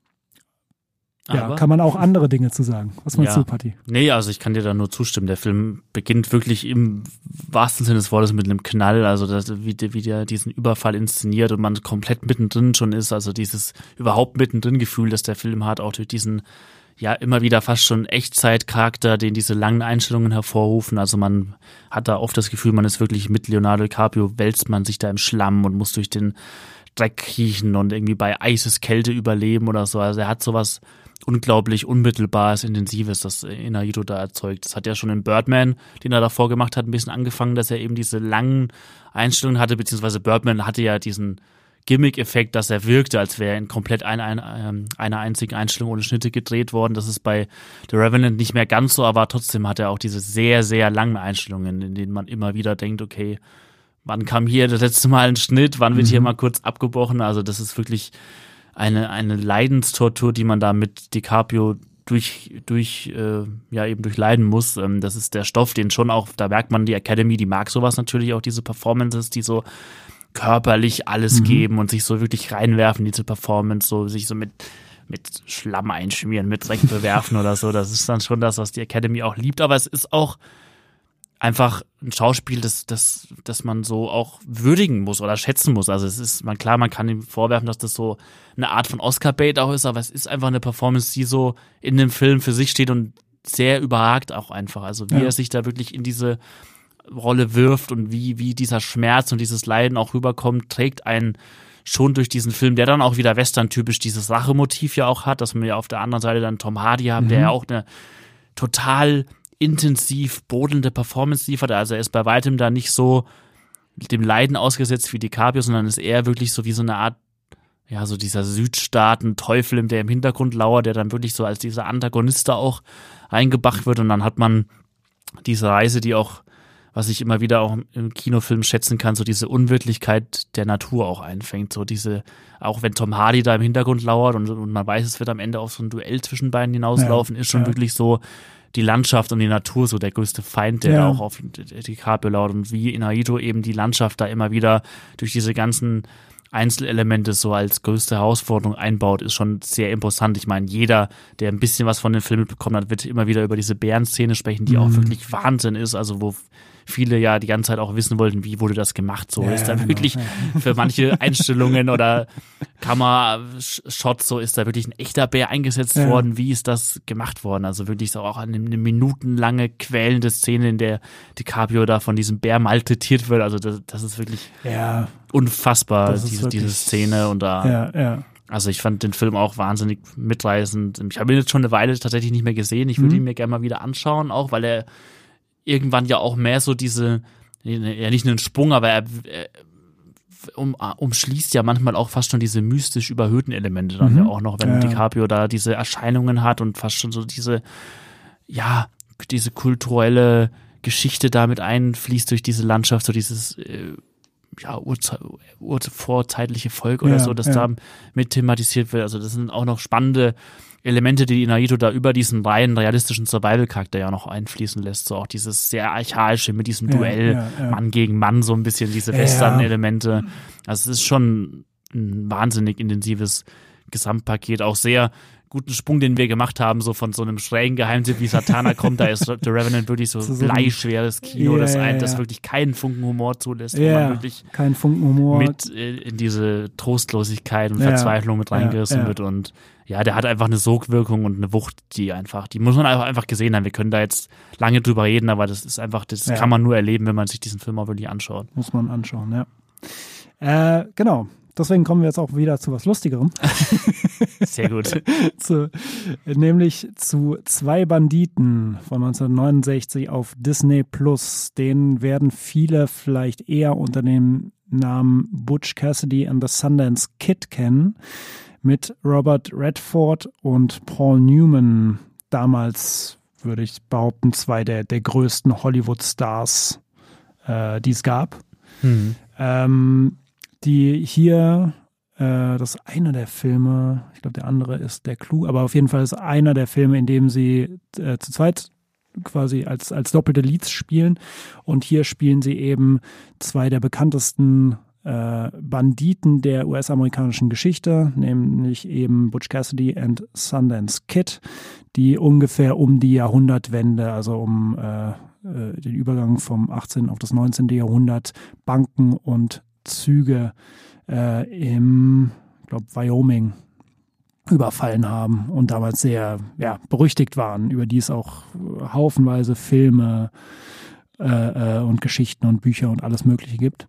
Ja, Aber, kann man auch andere Dinge zu sagen. Was meinst ja. du, Patti? Nee, also ich kann dir da nur zustimmen. Der Film beginnt wirklich im wahrsten Sinne des Wortes mit einem Knall. Also das, wie, der, wie der diesen Überfall inszeniert und man komplett mittendrin schon ist. Also dieses überhaupt mittendrin Gefühl, das der Film hat, auch durch diesen ja immer wieder fast schon Echtzeitcharakter, den diese langen Einstellungen hervorrufen. Also man hat da oft das Gefühl, man ist wirklich mit Leonardo DiCaprio, wälzt man sich da im Schlamm und muss durch den Dreck kriechen und irgendwie bei Eiseskälte überleben oder so. Also er hat sowas unglaublich Unmittelbares, Intensives, das Iñárritu da erzeugt. Das hat ja schon in Birdman, den er davor gemacht hat, ein bisschen angefangen, dass er eben diese langen Einstellungen hatte, beziehungsweise Birdman hatte ja diesen Gimmick-Effekt, dass er wirkte, als wäre er in komplett ein, ein, einer einzigen Einstellung ohne Schnitte gedreht worden. Das ist bei The Revenant nicht mehr ganz so, aber trotzdem hat er auch diese sehr, sehr langen Einstellungen, in denen man immer wieder denkt, okay, wann kam hier das letzte Mal ein Schnitt, wann wird mhm. hier mal kurz abgebrochen? Also das ist wirklich eine eine Leidenstortur, die man da mit DiCaprio durch durch äh, ja eben durchleiden muss. Ähm, das ist der Stoff, den schon auch, da merkt man, die Academy, die mag sowas natürlich auch, diese Performances, die so körperlich alles mhm. geben und sich so wirklich reinwerfen, diese Performance, so sich so mit mit Schlamm einschmieren, mit Dreck bewerfen oder so. Das ist dann schon das, was die Academy auch liebt, aber es ist auch einfach ein Schauspiel, das, das, das man so auch würdigen muss oder schätzen muss. Also es ist, man, klar, man kann ihm vorwerfen, dass das so eine Art von Oscar-Bait auch ist, aber es ist einfach eine Performance, die so in dem Film für sich steht und sehr überragt auch einfach. Also wie ja. er sich da wirklich in diese Rolle wirft und wie, wie dieser Schmerz und dieses Leiden auch rüberkommt, trägt einen schon durch diesen Film, der dann auch wieder Western-typisch dieses Rachemotiv ja auch hat, dass wir ja auf der anderen Seite dann Tom Hardy haben, mhm. der ja auch eine total intensiv brodelnde Performance liefert. Also er ist bei weitem da nicht so dem Leiden ausgesetzt wie DiCaprio, sondern ist eher wirklich so wie so eine Art, ja, so dieser Südstaaten-Teufel, der im Hintergrund lauert, der dann wirklich so als dieser Antagonist da auch reingebracht wird. Und dann hat man diese Reise, die auch was ich immer wieder auch im Kinofilm schätzen kann, so diese Unwirklichkeit der Natur auch einfängt. So diese, auch wenn Tom Hardy da im Hintergrund lauert und, und man weiß, es wird am Ende auf so ein Duell zwischen beiden hinauslaufen, ja, ist schon ja. wirklich so die Landschaft und die Natur so der größte Feind, der ja. da auch auf DiCaprio lauert. Und wie Inarito eben die Landschaft da immer wieder durch diese ganzen Einzelelemente so als größte Herausforderung einbaut, ist schon sehr imposant. Ich meine, jeder, der ein bisschen was von den Filmen bekommen hat, wird immer wieder über diese Bärenszene sprechen, die mhm. auch wirklich Wahnsinn ist, also wo viele ja die ganze Zeit auch wissen wollten, wie wurde das gemacht, so ja, ist da genau. wirklich für manche Einstellungen oder Kamerashots, so ist da wirklich ein echter Bär eingesetzt ja. worden, wie ist das gemacht worden, also wirklich so auch eine, eine minutenlange quälende Szene, in der DiCaprio da von diesem Bär malträtiert wird, also das, das ist wirklich ja. unfassbar, das diese, wirklich, diese Szene und da ja, ja. also ich fand den Film auch wahnsinnig mitreißend. Ich habe ihn jetzt schon eine Weile tatsächlich nicht mehr gesehen, ich würde mhm. ihn mir gerne mal wieder anschauen, auch weil er irgendwann ja auch mehr so diese, ja nicht nur einen Sprung, aber er, er um, umschließt ja manchmal auch fast schon diese mystisch überhöhten Elemente dann mhm. ja auch noch, wenn ja. DiCaprio da diese Erscheinungen hat und fast schon so diese, ja, diese kulturelle Geschichte damit einfließt durch diese Landschaft, so dieses äh, ja, urze- ur- vorzeitliche Volk oder ja, so, das ja. da mit thematisiert wird. Also das sind auch noch spannende Elemente, die Inarito da über diesen rein realistischen Survival-Charakter ja noch einfließen lässt. So auch dieses sehr archaische mit diesem ja, Duell ja, ja. Mann gegen Mann, so ein bisschen diese ja, Western-Elemente. Also es ist schon ein wahnsinnig intensives Gesamtpaket, auch sehr guten Sprung, den wir gemacht haben, so von so einem schrägen Geheimtipp wie Satana kommt, da ist The Revenant wirklich so, so bleischweres Kino, yeah, das, ein, das wirklich keinen Funken Humor zulässt, yeah, wo man wirklich keinen Funken Humor mit in diese Trostlosigkeit und Verzweiflung yeah, mit reingerissen yeah, wird und ja, der hat einfach eine Sogwirkung und eine Wucht, die einfach, die muss man einfach, einfach gesehen haben. Wir können da jetzt lange drüber reden, aber das ist einfach, das yeah. kann man nur erleben, wenn man sich diesen Film auch wirklich anschaut. Muss man anschauen, ja. Äh, genau. Deswegen kommen wir jetzt auch wieder zu was Lustigerem. Sehr gut. zu, nämlich zu Zwei Banditen von neunzehnhundertneunundsechzig auf Disney Plus. Den werden viele vielleicht eher unter dem Namen Butch Cassidy and the Sundance Kid kennen. Mit Robert Redford und Paul Newman. Damals, würde ich behaupten, zwei der, der größten Hollywood-Stars, äh, die es gab. Mhm. Ähm, die hier, äh, das ist einer der Filme, ich glaube der andere ist der Clou, aber auf jeden Fall ist einer der Filme, in dem sie äh, zu zweit quasi als, als doppelte Leads spielen und hier spielen sie eben zwei der bekanntesten äh, Banditen der U S-amerikanischen Geschichte, nämlich eben Butch Cassidy and Sundance Kid, die ungefähr um die Jahrhundertwende, also um äh, äh, den Übergang vom achtzehnten auf das neunzehnten Jahrhundert Banken und Züge äh, im, ich glaube, Wyoming überfallen haben und damals sehr ja, berüchtigt waren, über die es auch haufenweise Filme äh, äh, und Geschichten und Bücher und alles Mögliche gibt.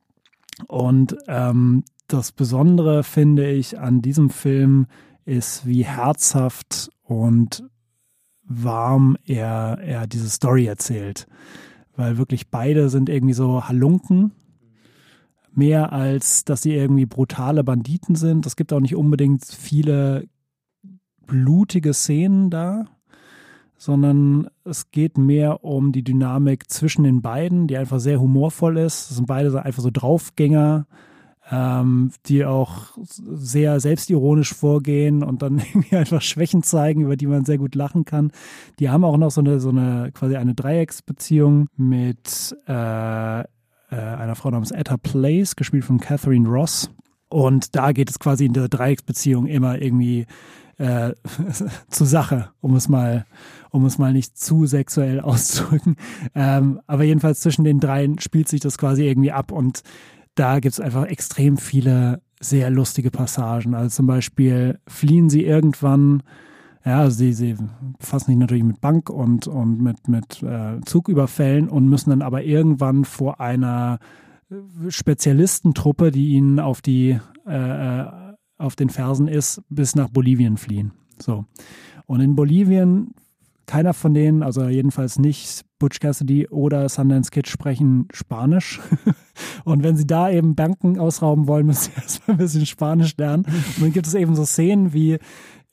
Und ähm, das Besondere, finde ich, an diesem Film ist, wie herzhaft und warm er, er diese Story erzählt. Weil wirklich beide sind irgendwie so Halunken, mehr als, dass sie irgendwie brutale Banditen sind. Es gibt auch nicht unbedingt viele blutige Szenen da, sondern es geht mehr um die Dynamik zwischen den beiden, die einfach sehr humorvoll ist. Das sind beide einfach so Draufgänger, ähm, die auch sehr selbstironisch vorgehen und dann irgendwie einfach Schwächen zeigen, über die man sehr gut lachen kann. Die haben auch noch so eine, so eine quasi eine Dreiecksbeziehung mit äh, einer Frau namens Etta Place, gespielt von Catherine Ross. Und da geht es quasi in der Dreiecksbeziehung immer irgendwie äh, zur Sache, um es mal, um es mal nicht zu sexuell auszudrücken. Ähm, aber jedenfalls zwischen den dreien spielt sich das quasi irgendwie ab und da gibt es einfach extrem viele sehr lustige Passagen. Also zum Beispiel fliehen sie irgendwann. Ja, also sie, sie befassen sich natürlich mit Bank und, und mit, mit äh, Zugüberfällen und müssen dann aber irgendwann vor einer Spezialistentruppe, die ihnen auf die äh, auf den Fersen ist, bis nach Bolivien fliehen. So. Und in Bolivien, keiner von denen, also jedenfalls nicht Butch Cassidy oder Sundance Kid, sprechen Spanisch. Und wenn sie da eben Banken ausrauben wollen, müssen sie erstmal ein bisschen Spanisch lernen. Und dann gibt es eben so Szenen wie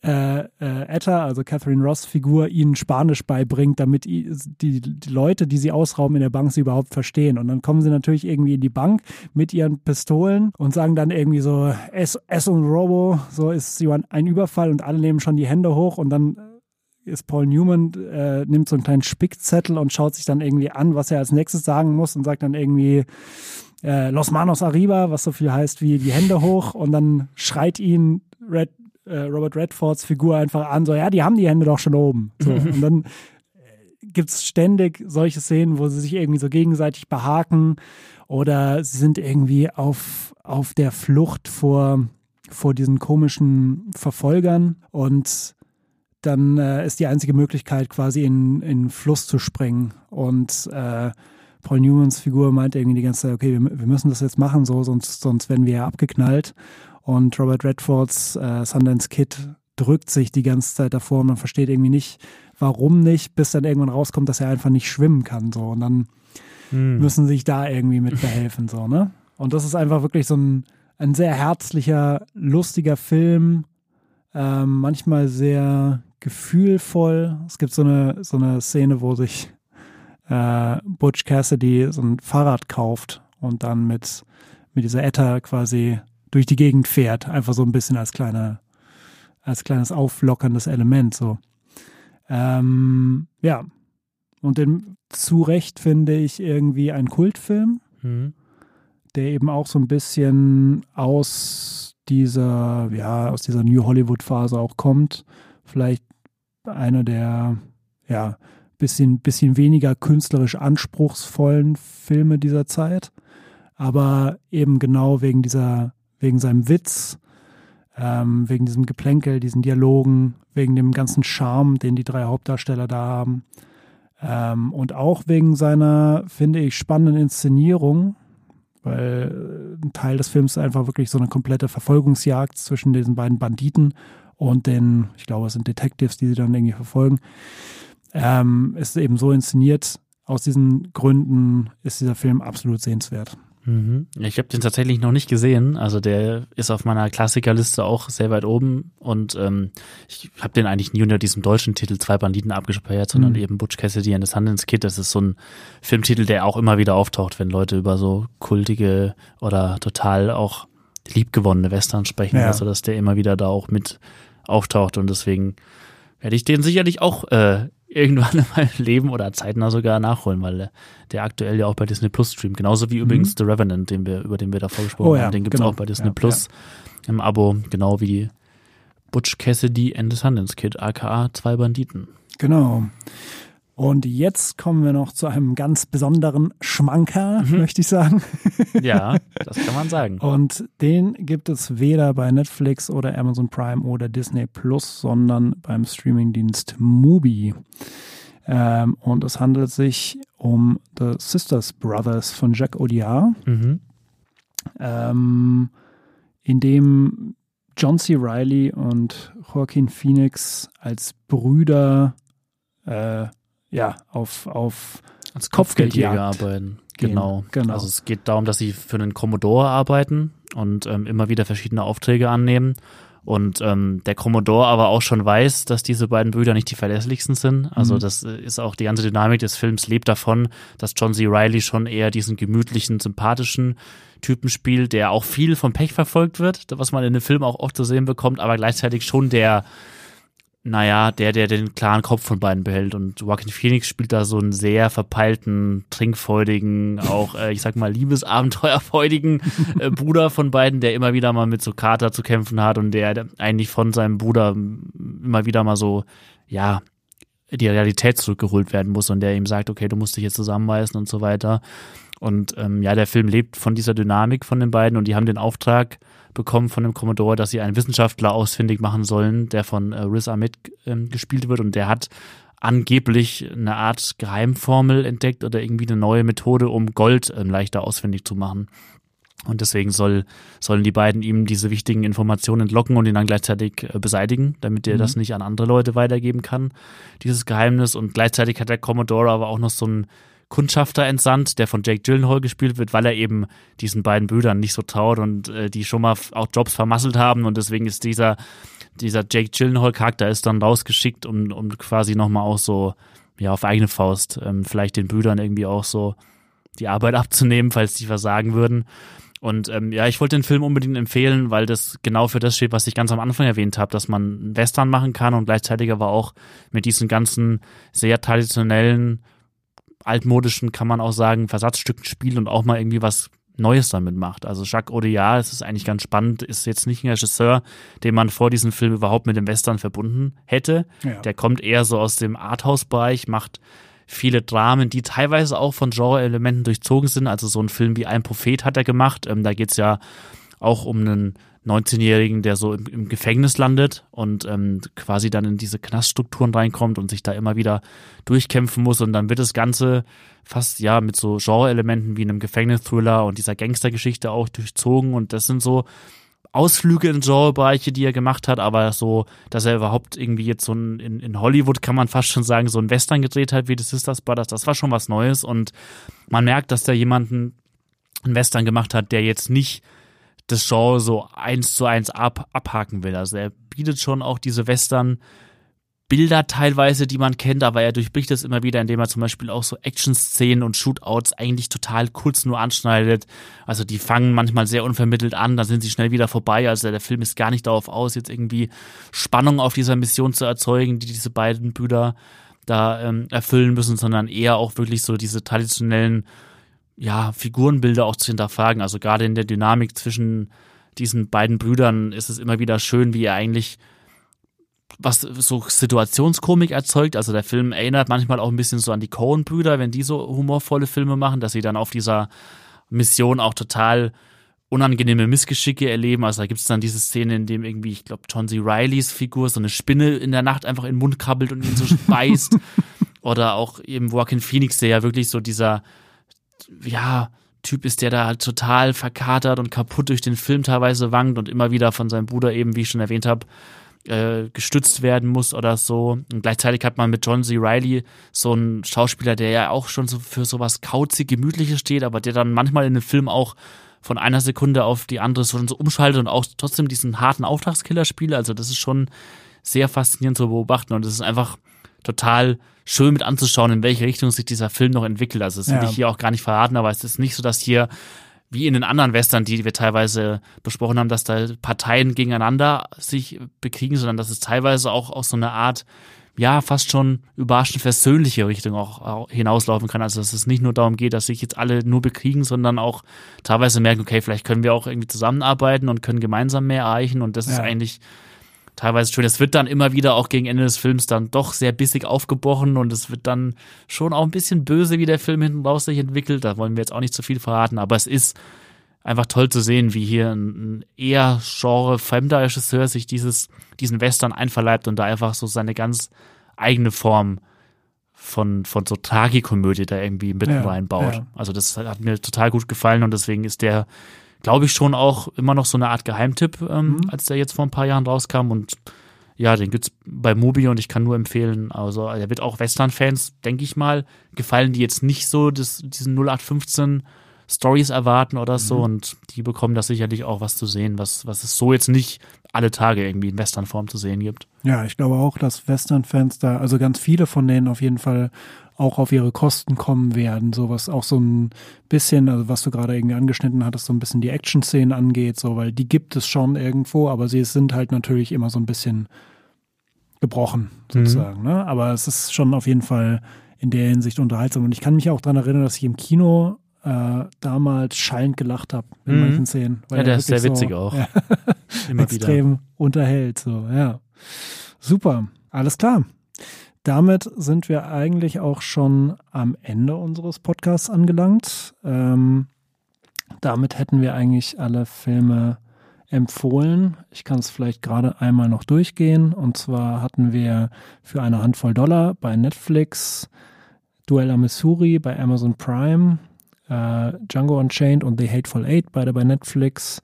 äh, äh, Etta, also Catherine Ross Figur, ihnen Spanisch beibringt, damit die, die, die Leute, die sie ausrauben in der Bank, sie überhaupt verstehen. Und dann kommen sie natürlich irgendwie in die Bank mit ihren Pistolen und sagen dann irgendwie so, es, es un robo, so ist ein Überfall und alle nehmen schon die Hände hoch und dann ist Paul Newman, äh, nimmt so einen kleinen Spickzettel und schaut sich dann irgendwie an, was er als nächstes sagen muss und sagt dann irgendwie äh, Los Manos Arriba, was so viel heißt wie die Hände hoch und dann schreit ihn Red Robert Redfords Figur einfach an, so, ja, die haben die Hände doch schon oben. So. Und dann gibt es ständig solche Szenen, wo sie sich irgendwie so gegenseitig behaken oder sie sind irgendwie auf, auf der Flucht vor, vor diesen komischen Verfolgern und dann äh, ist die einzige Möglichkeit, quasi in, in den Fluss zu springen. Und äh, Paul Newmans Figur meint irgendwie die ganze Zeit, okay, wir, wir müssen das jetzt machen, so, sonst, sonst werden wir ja abgeknallt. Und Robert Redfords äh, Sundance Kid drückt sich die ganze Zeit davor und man versteht irgendwie nicht, warum nicht, bis dann irgendwann rauskommt, dass er einfach nicht schwimmen kann. So. Und dann hm. müssen sie sich da irgendwie mit behelfen. So, ne? Und das ist einfach wirklich so ein, ein sehr herzlicher, lustiger Film, ähm, manchmal sehr gefühlvoll. Es gibt so eine, so eine Szene, wo sich äh, Butch Cassidy so ein Fahrrad kauft und dann mit, mit dieser Etta quasi durch die Gegend fährt, einfach so ein bisschen als kleine, als kleines auflockerndes Element, so. Ähm, ja. Und den, zu Recht finde ich irgendwie ein Kultfilm, mhm. der eben auch so ein bisschen aus dieser, ja, aus dieser New Hollywood-Phase auch kommt. Vielleicht einer der, ja, bisschen, bisschen weniger künstlerisch anspruchsvollen Filme dieser Zeit, aber eben genau wegen dieser wegen seinem Witz, ähm, wegen diesem Geplänkel, diesen Dialogen, wegen dem ganzen Charme, den die drei Hauptdarsteller da haben. Ähm, und auch wegen seiner, finde ich, spannenden Inszenierung, weil ein Teil des Films ist einfach wirklich so eine komplette Verfolgungsjagd zwischen diesen beiden Banditen und den, ich glaube, es sind Detectives, die sie dann irgendwie verfolgen. Ähm, ist eben so inszeniert. Aus diesen Gründen ist dieser Film absolut sehenswert. Mhm. Ich habe den tatsächlich noch nicht gesehen, also der ist auf meiner Klassikerliste auch sehr weit oben und ähm, ich habe den eigentlich nie unter diesem deutschen Titel Zwei Banditen abgespeichert, sondern mhm. eben Butch Cassidy and the Sundance Kid. Das ist so ein Filmtitel, der auch immer wieder auftaucht, wenn Leute über so kultige oder total auch liebgewonnene Western sprechen, ja. Also dass der immer wieder da auch mit auftaucht und deswegen werde ich den sicherlich auch äh, irgendwann in meinem Leben oder zeitnah sogar nachholen, weil der aktuell ja auch bei Disney Plus streamt. Genauso wie übrigens mhm. The Revenant, den wir, über den wir davor gesprochen oh, ja, haben. Den gibt es genau. auch bei Disney ja, Plus ja. im Abo, genau wie Butch Cassidy and the Sundance Kid, aka Zwei Banditen. Genau. Und jetzt kommen wir noch zu einem ganz besonderen Schmankerl, mhm. möchte ich sagen. Ja, das kann man sagen. Und den gibt es weder bei Netflix oder Amazon Prime oder Disney Plus, sondern beim Streamingdienst Mubi. Ähm, und es handelt sich um The Sisters Brothers von Jacques Audiard, mhm. ähm, in dem John C. Reilly und Joaquin Phoenix als Brüder äh, ja, auf, auf als Kopfgeldjäger arbeiten. Genau. genau. Also es geht darum, dass sie für einen Commodore arbeiten und ähm, immer wieder verschiedene Aufträge annehmen. Und ähm, der Commodore aber auch schon weiß, dass diese beiden Brüder nicht die verlässlichsten sind. Also mhm. das ist auch die ganze Dynamik des Films lebt davon, dass John C. Reilly schon eher diesen gemütlichen, sympathischen Typen spielt, der auch viel vom Pech verfolgt wird, was man in dem Film auch oft zu sehen bekommt, aber gleichzeitig schon der naja, der, der den klaren Kopf von beiden behält. Und Joaquin Phoenix spielt da so einen sehr verpeilten, trinkfreudigen, auch, äh, ich sag mal, liebesabenteuerfreudigen äh, Bruder von beiden, der immer wieder mal mit so Kater zu kämpfen hat und der eigentlich von seinem Bruder immer wieder mal so, ja, die Realität zurückgeholt werden muss und der ihm sagt, okay, du musst dich jetzt zusammenreißen und so weiter. Und ähm, ja, der Film lebt von dieser Dynamik von den beiden und die haben den Auftrag bekommen von dem Commodore, dass sie einen Wissenschaftler ausfindig machen sollen, der von äh, Riz Ahmed ähm, gespielt wird und der hat angeblich eine Art Geheimformel entdeckt oder irgendwie eine neue Methode, um Gold ähm, leichter ausfindig zu machen. Und deswegen soll, sollen die beiden ihm diese wichtigen Informationen entlocken und ihn dann gleichzeitig äh, beseitigen, damit er mhm. das nicht an andere Leute weitergeben kann, dieses Geheimnis. Und gleichzeitig hat der Commodore aber auch noch so ein Kundschafter entsandt, der von Jake Gyllenhaal gespielt wird, weil er eben diesen beiden Brüdern nicht so traut und äh, die schon mal auch Jobs vermasselt haben und deswegen ist dieser dieser Jake Gyllenhaal-Charakter ist dann rausgeschickt, um, um quasi nochmal auch so ja auf eigene Faust ähm, vielleicht den Brüdern irgendwie auch so die Arbeit abzunehmen, falls die versagen würden. Und ähm, ja, ich wollte den Film unbedingt empfehlen, weil das genau für das steht, was ich ganz am Anfang erwähnt habe, dass man einen Western machen kann und gleichzeitig aber auch mit diesen ganzen sehr traditionellen, altmodischen, kann man auch sagen, Versatzstücken spielt und auch mal irgendwie was Neues damit macht. Also Jacques Audiard, es ist eigentlich ganz spannend, ist jetzt nicht ein Regisseur, den man vor diesem Film überhaupt mit dem Western verbunden hätte. Ja. Der kommt eher so aus dem Arthouse-Bereich, macht viele Dramen, die teilweise auch von Genre-Elementen durchzogen sind. Also so ein Film wie Ein Prophet hat er gemacht. Ähm, da geht's ja auch um einen neunzehnjährigen, der so im, im Gefängnis landet und ähm, quasi dann in diese Knaststrukturen reinkommt und sich da immer wieder durchkämpfen muss. Und dann wird das Ganze fast ja mit so Genre-Elementen wie einem Gefängnis-Thriller und dieser Gangstergeschichte auch durchzogen. Und das sind so Ausflüge in Genrebereiche, die er gemacht hat, aber so, dass er überhaupt irgendwie jetzt so ein, in, in Hollywood kann man fast schon sagen, so ein Western gedreht hat wie The Sisters Brothers, das war schon was Neues und man merkt, dass da jemanden einen Western gemacht hat, der jetzt nicht das Genre so eins zu eins ab, abhaken will. Also er bietet schon auch diese Western Bilder teilweise, die man kennt, aber er durchbricht das immer wieder, indem er zum Beispiel auch so Action-Szenen und Shootouts eigentlich total kurz nur anschneidet. Also die fangen manchmal sehr unvermittelt an, dann sind sie schnell wieder vorbei. Also der Film ist gar nicht darauf aus, jetzt irgendwie Spannung auf dieser Mission zu erzeugen, die diese beiden Brüder da ähm, erfüllen müssen, sondern eher auch wirklich so diese traditionellen ja, Figurenbilder auch zu hinterfragen. Also gerade in der Dynamik zwischen diesen beiden Brüdern ist es immer wieder schön, wie er eigentlich was so Situationskomik erzeugt. Also der Film erinnert manchmal auch ein bisschen so an die Coen-Brüder, wenn die so humorvolle Filme machen, dass sie dann auf dieser Mission auch total unangenehme Missgeschicke erleben. Also da gibt es dann diese Szene, in dem irgendwie, ich glaube, John C. Reillys Figur so eine Spinne in der Nacht einfach in den Mund krabbelt und ihn so beißt. Oder auch eben Joaquin Phoenix, der ja wirklich so dieser ja, Typ ist, der da halt total verkatert und kaputt durch den Film teilweise wankt und immer wieder von seinem Bruder eben, wie ich schon erwähnt habe, äh, gestützt werden muss oder so. Und gleichzeitig hat man mit John C. Reilly so einen Schauspieler, der ja auch schon so für sowas kauzig, Gemütliches steht, aber der dann manchmal in dem Film auch von einer Sekunde auf die andere schon so umschaltet und auch trotzdem diesen harten Auftragskiller spielt. Also das ist schon sehr faszinierend zu beobachten und es ist einfach total schön mit anzuschauen, in welche Richtung sich dieser Film noch entwickelt. Also das will ja. ich hier auch gar nicht verraten, aber es ist nicht so, dass hier, wie in den anderen Western, die wir teilweise besprochen haben, dass da Parteien gegeneinander sich bekriegen, sondern dass es teilweise auch aus so einer Art, ja, fast schon überraschend versöhnliche Richtung auch hinauslaufen kann. Also dass es nicht nur darum geht, dass sich jetzt alle nur bekriegen, sondern auch teilweise merken, okay, vielleicht können wir auch irgendwie zusammenarbeiten und können gemeinsam mehr erreichen und das ja. ist eigentlich teilweise schön. Es wird dann immer wieder auch gegen Ende des Films dann doch sehr bissig aufgebrochen und es wird dann schon auch ein bisschen böse, wie der Film hinten raus sich entwickelt. Da wollen wir jetzt auch nicht zu viel verraten, aber es ist einfach toll zu sehen, wie hier ein eher genre-fremder Regisseur sich dieses, diesen Western einverleibt und da einfach so seine ganz eigene Form von, von so Tragikomödie da irgendwie mitten ja, reinbaut. Ja. Also das hat mir total gut gefallen und deswegen ist der, glaube ich, schon auch immer noch so eine Art Geheimtipp, ähm, mhm. als der jetzt vor ein paar Jahren rauskam. Und ja, den gibt's bei Mubi und ich kann nur empfehlen. Also er wird auch Western-Fans, denke ich mal, gefallen, die jetzt nicht so das, diesen null acht fünfzehn Stories erwarten oder so. Mhm. Und die bekommen da sicherlich auch was zu sehen, was, was es so jetzt nicht alle Tage irgendwie in Western-Form zu sehen gibt. Ja, ich glaube auch, dass Western-Fans da, also ganz viele von denen auf jeden Fall auch auf ihre Kosten kommen werden, so was auch so ein bisschen, also was du gerade irgendwie angeschnitten hattest, so ein bisschen die Action-Szenen angeht, so, weil die gibt es schon irgendwo, aber sie sind halt natürlich immer so ein bisschen gebrochen, sozusagen, mhm. ne? Aber es ist schon auf jeden Fall in der Hinsicht unterhaltsam und ich kann mich auch daran erinnern, dass ich im Kino äh, damals schallend gelacht habe in mhm. manchen Szenen. Weil ja, der ist sehr witzig so, auch. Ja, immer extrem wieder. Unterhält, so, ja. Super, alles klar. Damit sind wir eigentlich auch schon am Ende unseres Podcasts angelangt. Ähm, damit hätten wir eigentlich alle Filme empfohlen. Ich kann es vielleicht gerade einmal noch durchgehen. Und zwar hatten wir für eine Handvoll Dollar bei Netflix, Duell am Missouri bei Amazon Prime, äh, Django Unchained und The Hateful Eight, beide bei Netflix.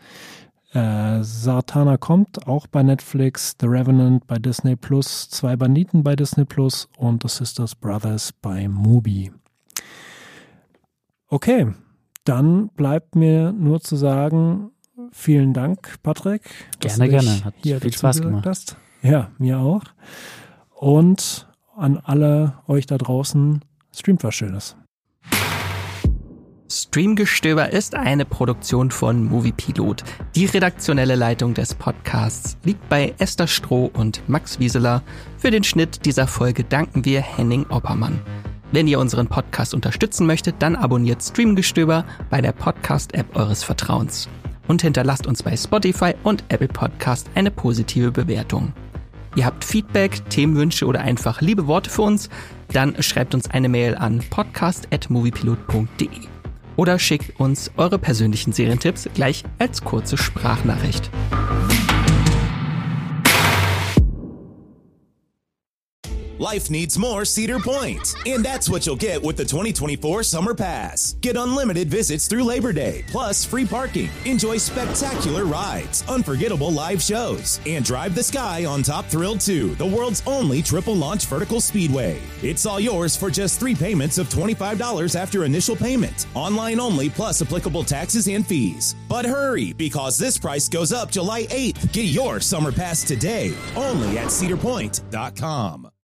Äh, Sartana kommt, auch bei Netflix, The Revenant bei Disney Plus, Zwei Banditen bei Disney Plus und The Sisters Brothers bei Mubi. Okay, dann bleibt mir nur zu sagen, vielen Dank, Patrick. Gerne, gerne. Hat viel Spaß gemacht. Hast. Ja, mir auch. Und an alle euch da draußen, streamt was Schönes. Streamgestöber ist eine Produktion von Moviepilot. Die redaktionelle Leitung des Podcasts liegt bei Esther Stroh und Max Wieseler. Für den Schnitt dieser Folge danken wir Henning Oppermann. Wenn ihr unseren Podcast unterstützen möchtet, dann abonniert Streamgestöber bei der Podcast-App eures Vertrauens. Und hinterlasst uns bei Spotify und Apple Podcast eine positive Bewertung. Ihr habt Feedback, Themenwünsche oder einfach liebe Worte für uns? Dann schreibt uns eine Mail an podcast at moviepilot punkt de oder schickt uns eure persönlichen Serientipps gleich als kurze Sprachnachricht. Life needs more Cedar Point, and that's what you'll get with the twenty twenty-four Summer Pass. Get unlimited visits through Labor Day, plus free parking. Enjoy spectacular rides, unforgettable live shows, and drive the sky on Top Thrill two, the world's only triple-launch vertical speedway. It's all yours for just three payments of twenty-five dollars after initial payment. Online only, plus applicable taxes and fees. But hurry, because this price goes up July eighth. Get your Summer Pass today, only at cedar point dot com.